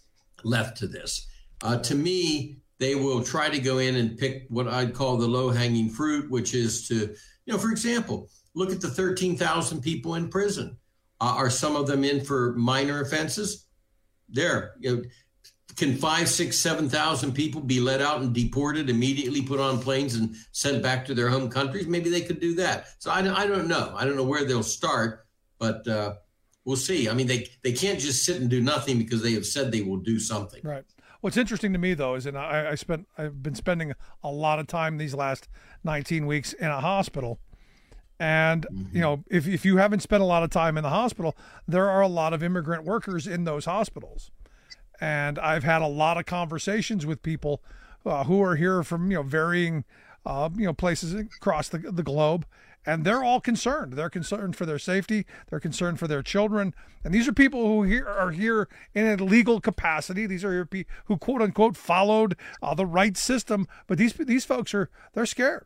left to this. Uh, to me, they will try to go in and pick what I'd call the low-hanging fruit, which is to, you know, for example, look at the thirteen thousand people in prison. Uh, are some of them in for minor offenses? There, you know, can five, six, seven thousand people be let out and deported, immediately put on planes and sent back to their home countries? Maybe they could do that. So I, I don't know. I don't know where they'll start, but uh, we'll see. I mean, they, they can't just sit and do nothing because they have said they will do something. Right. What's interesting to me, though, is, and I, I spent, I've been spending a lot of time these last nineteen weeks in a hospital. And, mm-hmm. you know, if, if you haven't spent a lot of time in the hospital, there are a lot of immigrant workers in those hospitals. And I've had a lot of conversations with people uh, who are here from, you know, varying, uh, you know, places across the, the globe. And they're all concerned. They're concerned for their safety. They're concerned for their children. And these are people who here are here in a legal capacity. These are people who, quote unquote, followed uh, the right system. But these these folks are, they're scared.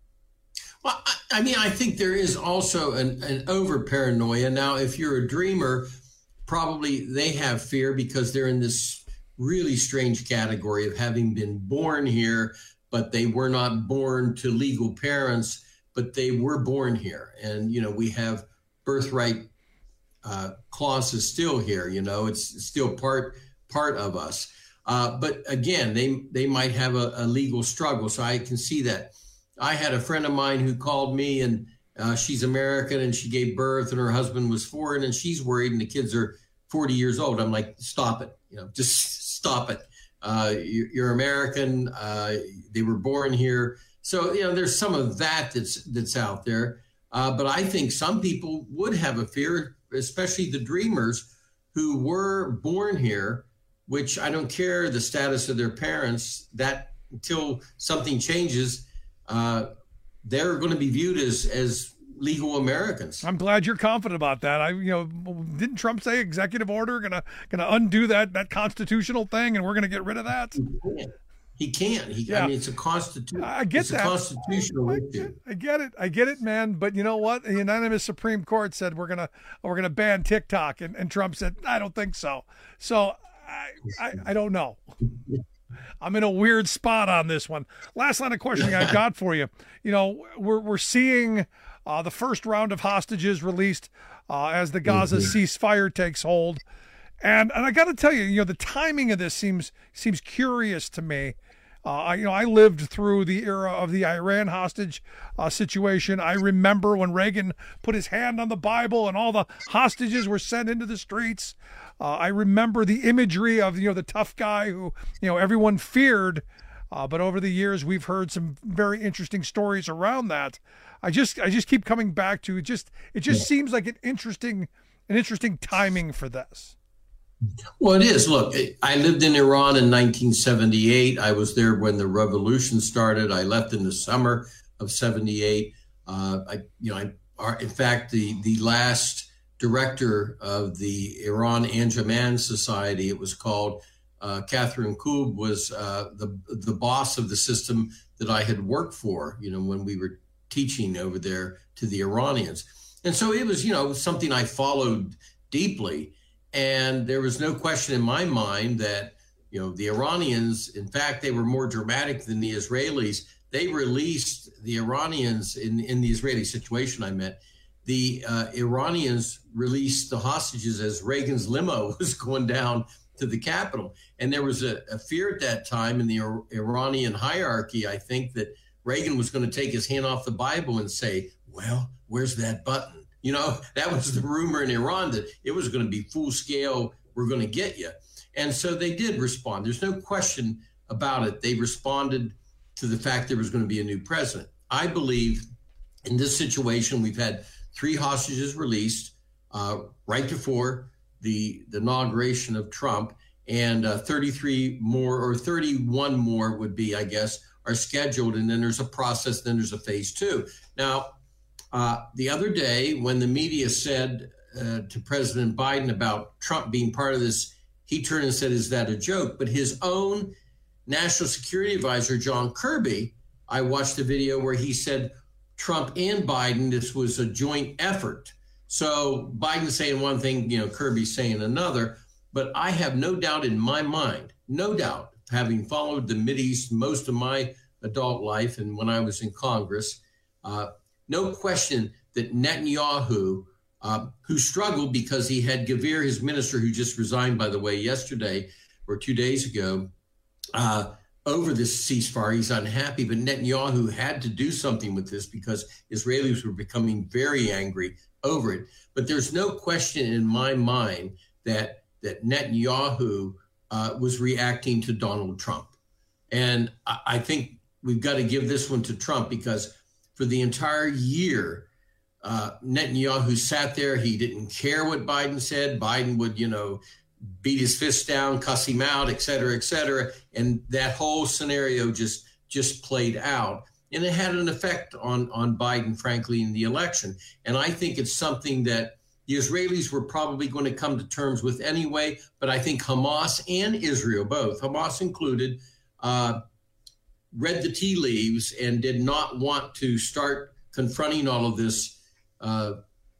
Well, I mean, I think there is also an, an over paranoia. Now, if you're a dreamer, probably they have fear because they're in this really strange category of having been born here, but they were not born to legal parents, but they were born here. And, you know, we have birthright uh, clauses still here, you know, it's still part part of us. Uh, but again, they they might have a, a legal struggle. So I can see that. I had a friend of mine who called me, and uh, she's American and she gave birth and her husband was foreign and she's worried and the kids are forty years old. I'm like, stop it. You know, just stop it. Uh, you're, you're American. Uh, they were born here. So, you know, there's some of that that's that's out there. Uh, but I think some people would have a fear, especially the dreamers who were born here, which I don't care the status of their parents, that until something changes, uh, they're going to be viewed as as legal Americans. I'm glad you're confident about that. I, you know, didn't Trump say executive order gonna gonna undo that that constitutional thing, and we're gonna get rid of that? He can't. He, yeah. I mean, it's a constitution. I get it's that. a constitutional I issue. get, I get it. I get it, man. But you know what? The unanimous Supreme Court said we're gonna we're gonna ban TikTok, and, and Trump said I don't think so. So I I, I don't know. I'm in a weird spot on this one. Last line of questioning I've got for you. You know, we're we're seeing uh, the first round of hostages released uh, as the Gaza mm-hmm. ceasefire takes hold, and and I got to tell you, you know, the timing of this seems seems curious to me. Uh, I, you know, I lived through the era of the Iran hostage uh, situation. I remember when Reagan put his hand on the Bible and all the hostages were sent into the streets. Uh, I remember the imagery of, you know, the tough guy who, you know, everyone feared. Uh, but over the years, we've heard some very interesting stories around that. I just, I just keep coming back to it. Just, it just yeah. seems like an interesting, an interesting timing for this. Well, it is. Look, I lived in Iran in nineteen seventy-eight. I was there when the revolution started. I left in the summer of seventy-eight. Uh, I, you know, I, are, in fact, the the last director of the Iran Anjuman Society, it was called, uh, Catherine Koob, was uh, the the boss of the system that I had worked for. You know, when we were teaching over there to the Iranians, and so it was, you know, something I followed deeply. And there was no question in my mind that, you know, the Iranians, in fact, they were more dramatic than the Israelis. They released the Iranians in, in the Israeli situation I meant. The uh, Iranians released the hostages as Reagan's limo was going down to the Capitol. And there was a, a fear at that time in the Ir- Iranian hierarchy, I think, that Reagan was going to take his hand off the Bible and say, well, where's that button? You know, that was the rumor in Iran that it was going to be full scale. We're going to get you. And so they did respond. There's no question about it. They responded to the fact there was going to be a new president. I believe in this situation, we've had three hostages released uh, right before the, the inauguration of Trump, and uh, thirty-three more or thirty-one more would be, I guess, are scheduled. And then there's a process. Then there's a phase two. Now, Uh, the other day, when the media said uh, to President Biden about Trump being part of this, he turned and said, is that a joke? But his own national security advisor, John Kirby, I watched a video where he said Trump and Biden, this was a joint effort. So Biden's saying one thing, you know, Kirby's saying another. But I have no doubt in my mind, no doubt, having followed the Mideast most of my adult life and when I was in Congress, uh, no question that Netanyahu, uh, who struggled because he had Gavir, his minister, who just resigned, by the way, yesterday, or two days ago uh, over this ceasefire. He's unhappy, but Netanyahu had to do something with this because Israelis were becoming very angry over it. But there's no question in my mind that that Netanyahu uh, was reacting to Donald Trump. And I, I think we've got to give this one to Trump, because for the entire year, uh, Netanyahu sat there. He didn't care what Biden said. Biden would, you know, beat his fist down, cuss him out, et cetera, et cetera. And that whole scenario just just played out. And it had an effect on, on Biden, frankly, in the election. And I think it's something that the Israelis were probably going to come to terms with anyway. But I think Hamas and Israel, both, Hamas included, uh, read the tea leaves and did not want to start confronting all of this uh,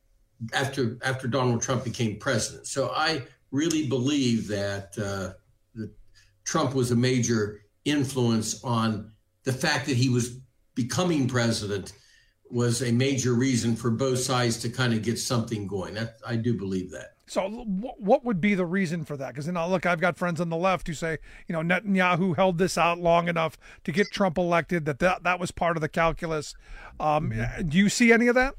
after after Donald Trump became president. So I really believe that, uh, that Trump was a major influence on the fact that he was becoming president, was a major reason for both sides to kind of get something going. That, I do believe that. So what would be the reason for that? Because, you know, look, I've got friends on the left who say, you know, Netanyahu held this out long enough to get Trump elected, that that, that was part of the calculus. Um, mm-hmm. Do you see any of that?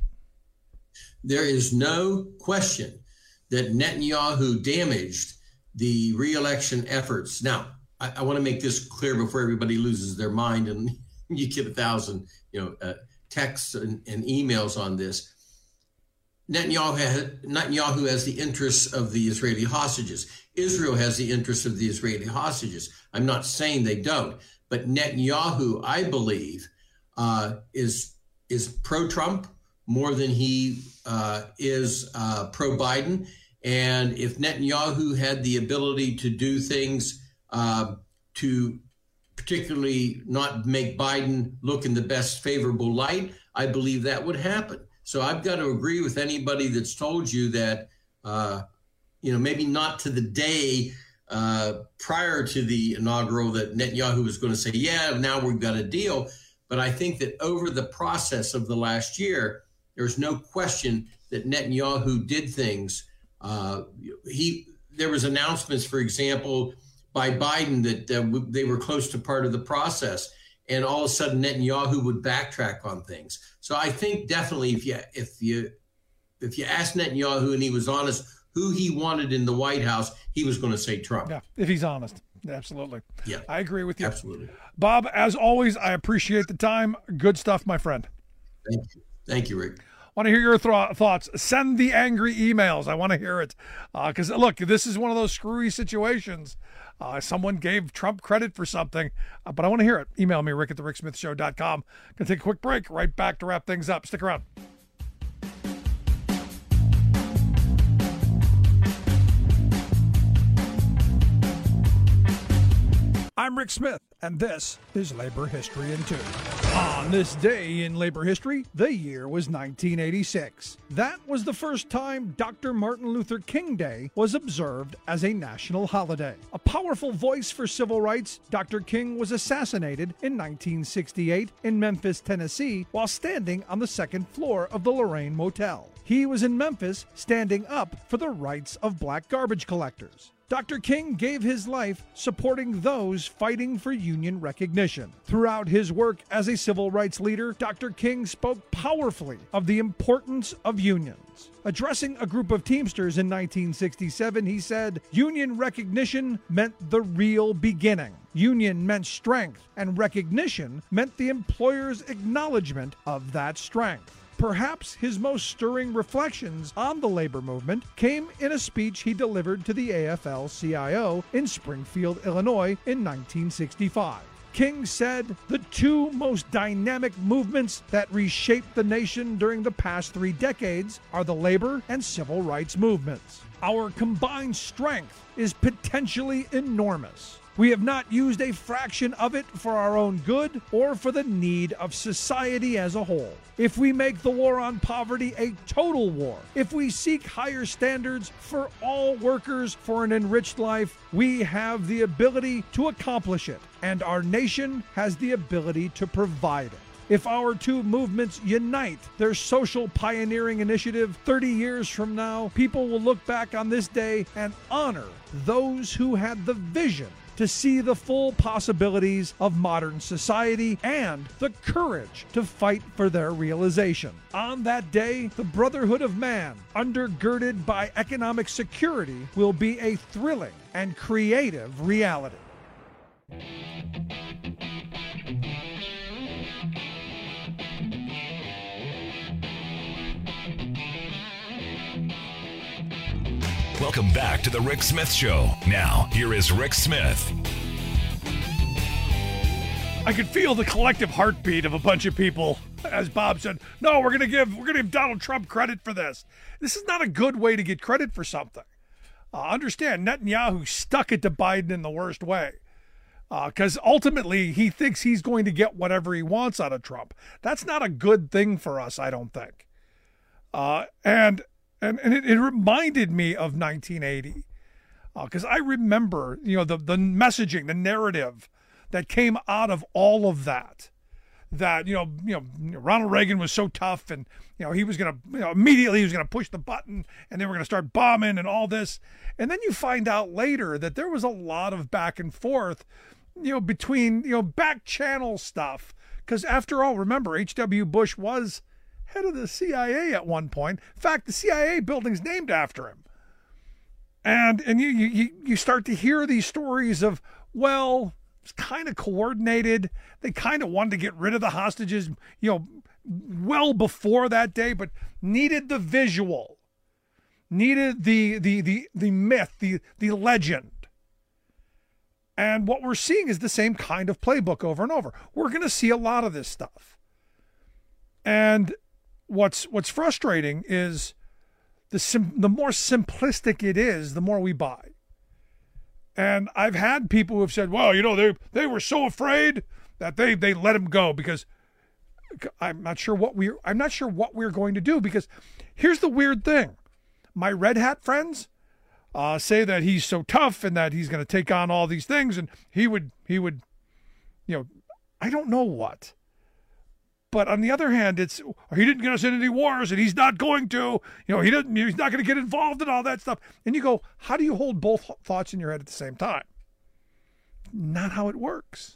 There is no question that Netanyahu damaged the re-election efforts. Now, I, I want to make this clear before everybody loses their mind and you get a thousand, you know, uh, texts and, and emails on this. Netanyahu has, Netanyahu has the interests of the Israeli hostages. Israel has the interests of the Israeli hostages. I'm not saying they don't, but Netanyahu, I believe, uh, is is pro-Trump more than he uh, is uh, pro-Biden. And if Netanyahu had the ability to do things uh, to particularly not make Biden look in the best favorable light, I believe that would happen. So I've got to agree with anybody that's told you that, uh, you know, maybe not to the day uh, prior to the inaugural that Netanyahu was going to say, yeah, now we've got a deal. But I think that over the process of the last year, there's no question that Netanyahu did things. Uh, he there was announcements, for example, by Biden that uh, they were close to part of the process. And all of a sudden, Netanyahu would backtrack on things. So I think definitely, if you if you if you asked Netanyahu and he was honest, who he wanted in the White House, he was going to say Trump. Yeah, if he's honest, absolutely. Yeah, I agree with you. Absolutely, Bob. As always, I appreciate the time. Good stuff, my friend. Thank you, thank you, Rick. Want to hear your th- thoughts? Send the angry emails. I want to hear it. Because, uh, look, this is one of those screwy situations. Uh, someone gave Trump credit for something, uh, but I want to hear it. Email me, rick at the rick smith show dot com. Going to take a quick break. Right back to wrap things up. Stick around. I'm Rick Smith, and this is Labor History in Two. On this day in labor history, the year was nineteen eighty-six. That was the first time Doctor Martin Luther King Day was observed as a national holiday. A powerful voice for civil rights, Doctor King was assassinated in nineteen sixty-eight in Memphis, Tennessee, while standing on the second floor of the Lorraine Motel. He was in Memphis standing up for the rights of black garbage collectors. Doctor King gave his life supporting those fighting for union recognition. Throughout his work as a civil rights leader, Doctor King spoke powerfully of the importance of unions. Addressing a group of Teamsters in nineteen sixty-seven, he said, "Union recognition meant the real beginning. Union meant strength, and recognition meant the employer's acknowledgement of that strength." Perhaps his most stirring reflections on the labor movement came in a speech he delivered to the A F L C I O in Springfield, Illinois in nineteen sixty-five. King said, "The two most dynamic movements that reshaped the nation during the past three decades are the labor and civil rights movements. Our combined strength is potentially enormous. We have not used a fraction of it for our own good or for the need of society as a whole. If we make the war on poverty a total war, if we seek higher standards for all workers for an enriched life, we have the ability to accomplish it, and our nation has the ability to provide it. if our two movements unite their social pioneering initiative thirty years from now, people will look back on this day and honor those who had the vision to see the full possibilities of modern society and the courage to fight for their realization. On that day, the brotherhood of man, undergirded by economic security, will be a thrilling and creative reality. Welcome back to the Rick Smith Show. Now, here is Rick Smith. I could feel the collective heartbeat of a bunch of people as Bob said, "No, we're going to give we're going to give Donald Trump credit for this." This is not a good way to get credit for something. Uh, understand, Netanyahu stuck it to Biden in the worst way, because uh, ultimately he thinks he's going to get whatever he wants out of Trump. That's not a good thing for us, I don't think. Uh, and And, and it, it reminded me of nineteen eighty, because uh, I remember, you know, the, the messaging, the narrative that came out of all of that, that, you know, you know, Ronald Reagan was so tough and, you know, he was going to, you know, immediately he was going to push the button and they were going to start bombing and all this. And then you find out later that there was a lot of back and forth, you know, between, you know, back channel stuff. Because after all, remember, H W Bush was head of the C I A at one point. In fact, the C I A building's named after him. And and you you you start to hear these stories of, well, it's kind of coordinated. They kind of wanted to get rid of the hostages, you know, well before that day, but needed the visual, needed the the the the myth, the the legend. And what we're seeing is the same kind of playbook over and over. We're going to see a lot of this stuff. And What's what's frustrating is the sim, the more simplistic it is, the more we buy. And I've had people who have said, "Well, you know, they they were so afraid that they they let him go because I'm not sure what we I'm not sure what we're going to do." Because here's the weird thing: my Red Hat friends uh, say that he's so tough and that he's going to take on all these things, and he would he would, you know, I don't know what. But on the other hand, it's he didn't get us in any wars, and he's not going to. You know, he doesn't. He's not going to get involved in all that stuff. And you go, how do you hold both thoughts in your head at the same time? Not how it works.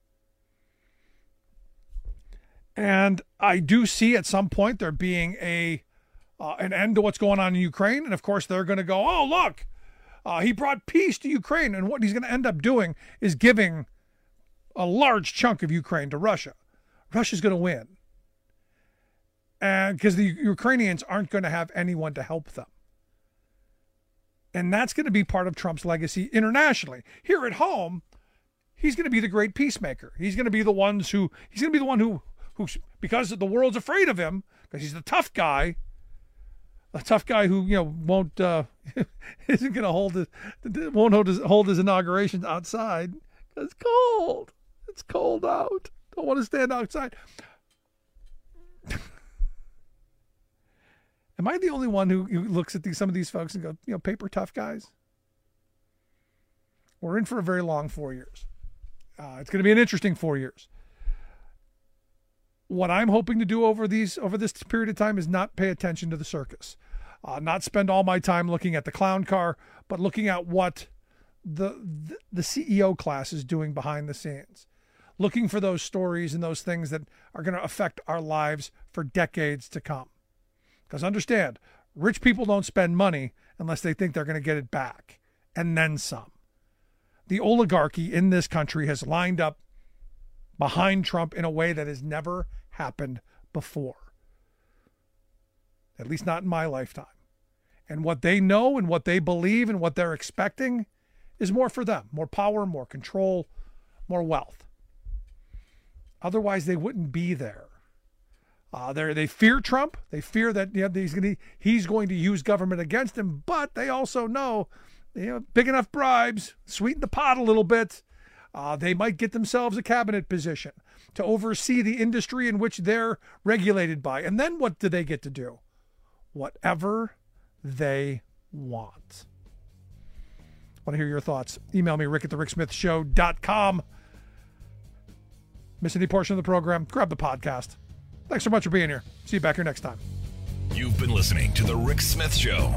And I do see at some point there being a uh, an end to what's going on in Ukraine, and of course they're going to go, oh look, uh, he brought peace to Ukraine, and what he's going to end up doing is giving a large chunk of Ukraine to Russia. Russia's going to win. And because the Ukrainians aren't going to have anyone to help them. And that's going to be part of Trump's legacy internationally. Here at home, he's going to be the great peacemaker. He's going to be the ones who, he's going to be the one who, who, because the world's afraid of him, because he's the tough guy, a tough guy who, you know, won't, uh, isn't going to hold his, won't hold his, hold his inauguration outside. It's cold. It's cold out. Don't want to stand outside. Am I the only one who, who looks at these, some of these folks and go, you know, paper tough guys? We're in for a very long four years. Uh, it's going to be an interesting four years. What I'm hoping to do over these over this period of time is not pay attention to the circus, uh, not spend all my time looking at the clown car, but looking at what the the, the C E O class is doing behind the scenes. Looking for those stories and those things that are going to affect our lives for decades to come. Because understand, rich people don't spend money unless they think they're going to get it back, and then some. The oligarchy in this country has lined up behind Trump in a way that has never happened before. At least not in my lifetime. And what they know and what they believe and what they're expecting is more for them. More power, more control, more wealth. Otherwise, they wouldn't be there. Uh, they they fear Trump. They fear that you know, he's going to he's going to use government against him. But they also know, you know, big enough bribes, sweeten the pot a little bit. Uh, they might get themselves a cabinet position to oversee the industry in which they're regulated by. And then what do they get to do? Whatever they want. I want to hear your thoughts. Email me, Rick at the Rick Smith Show dot com. Miss any portion of the program, grab the podcast. Thanks so much for being here. See you back here next time. You've been listening to The Rick Smith Show.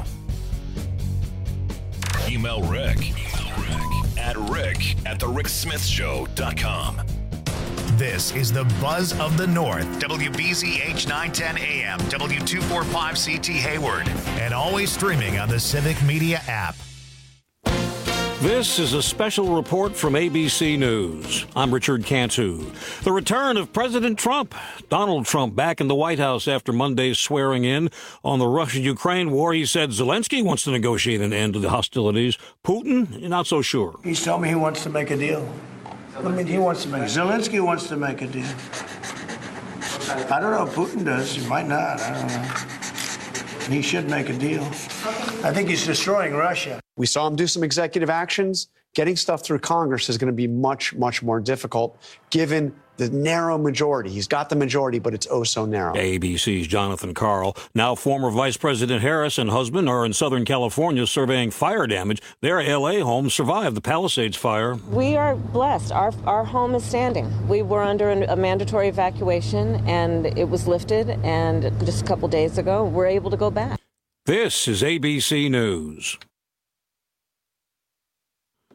Email Rick, Email Rick at rick at the rick smith show dot com. This is the Buzz of the North, W B Z H nine ten A M, W two forty-five C T Hayward, and always streaming on the Civic Media app. This is a special report from A B C News. I'm Richard Cantu. The return of President Trump. Donald Trump back in the White House after Monday's swearing in on the Russia-Ukraine war. He said Zelensky wants to negotiate an end to the hostilities. Putin, not so sure. He's told me he wants to make a deal. I mean, he wants to make, Zelensky wants to make a deal. I don't know if Putin does. He might not. I don't know. He should make a deal. I think he's destroying Russia. We saw him do some executive actions. Getting stuff through Congress is going to be much, much more difficult given the narrow majority. He's got the majority, but it's oh so narrow. A B C's Jonathan Karl. Now former Vice President Harris and husband are in Southern California surveying fire damage. Their L A home survived the Palisades fire. We are blessed. Our, our home is standing. We were under a mandatory evacuation, and it was lifted, and just a couple days ago, we're able to go back. This is A B C News.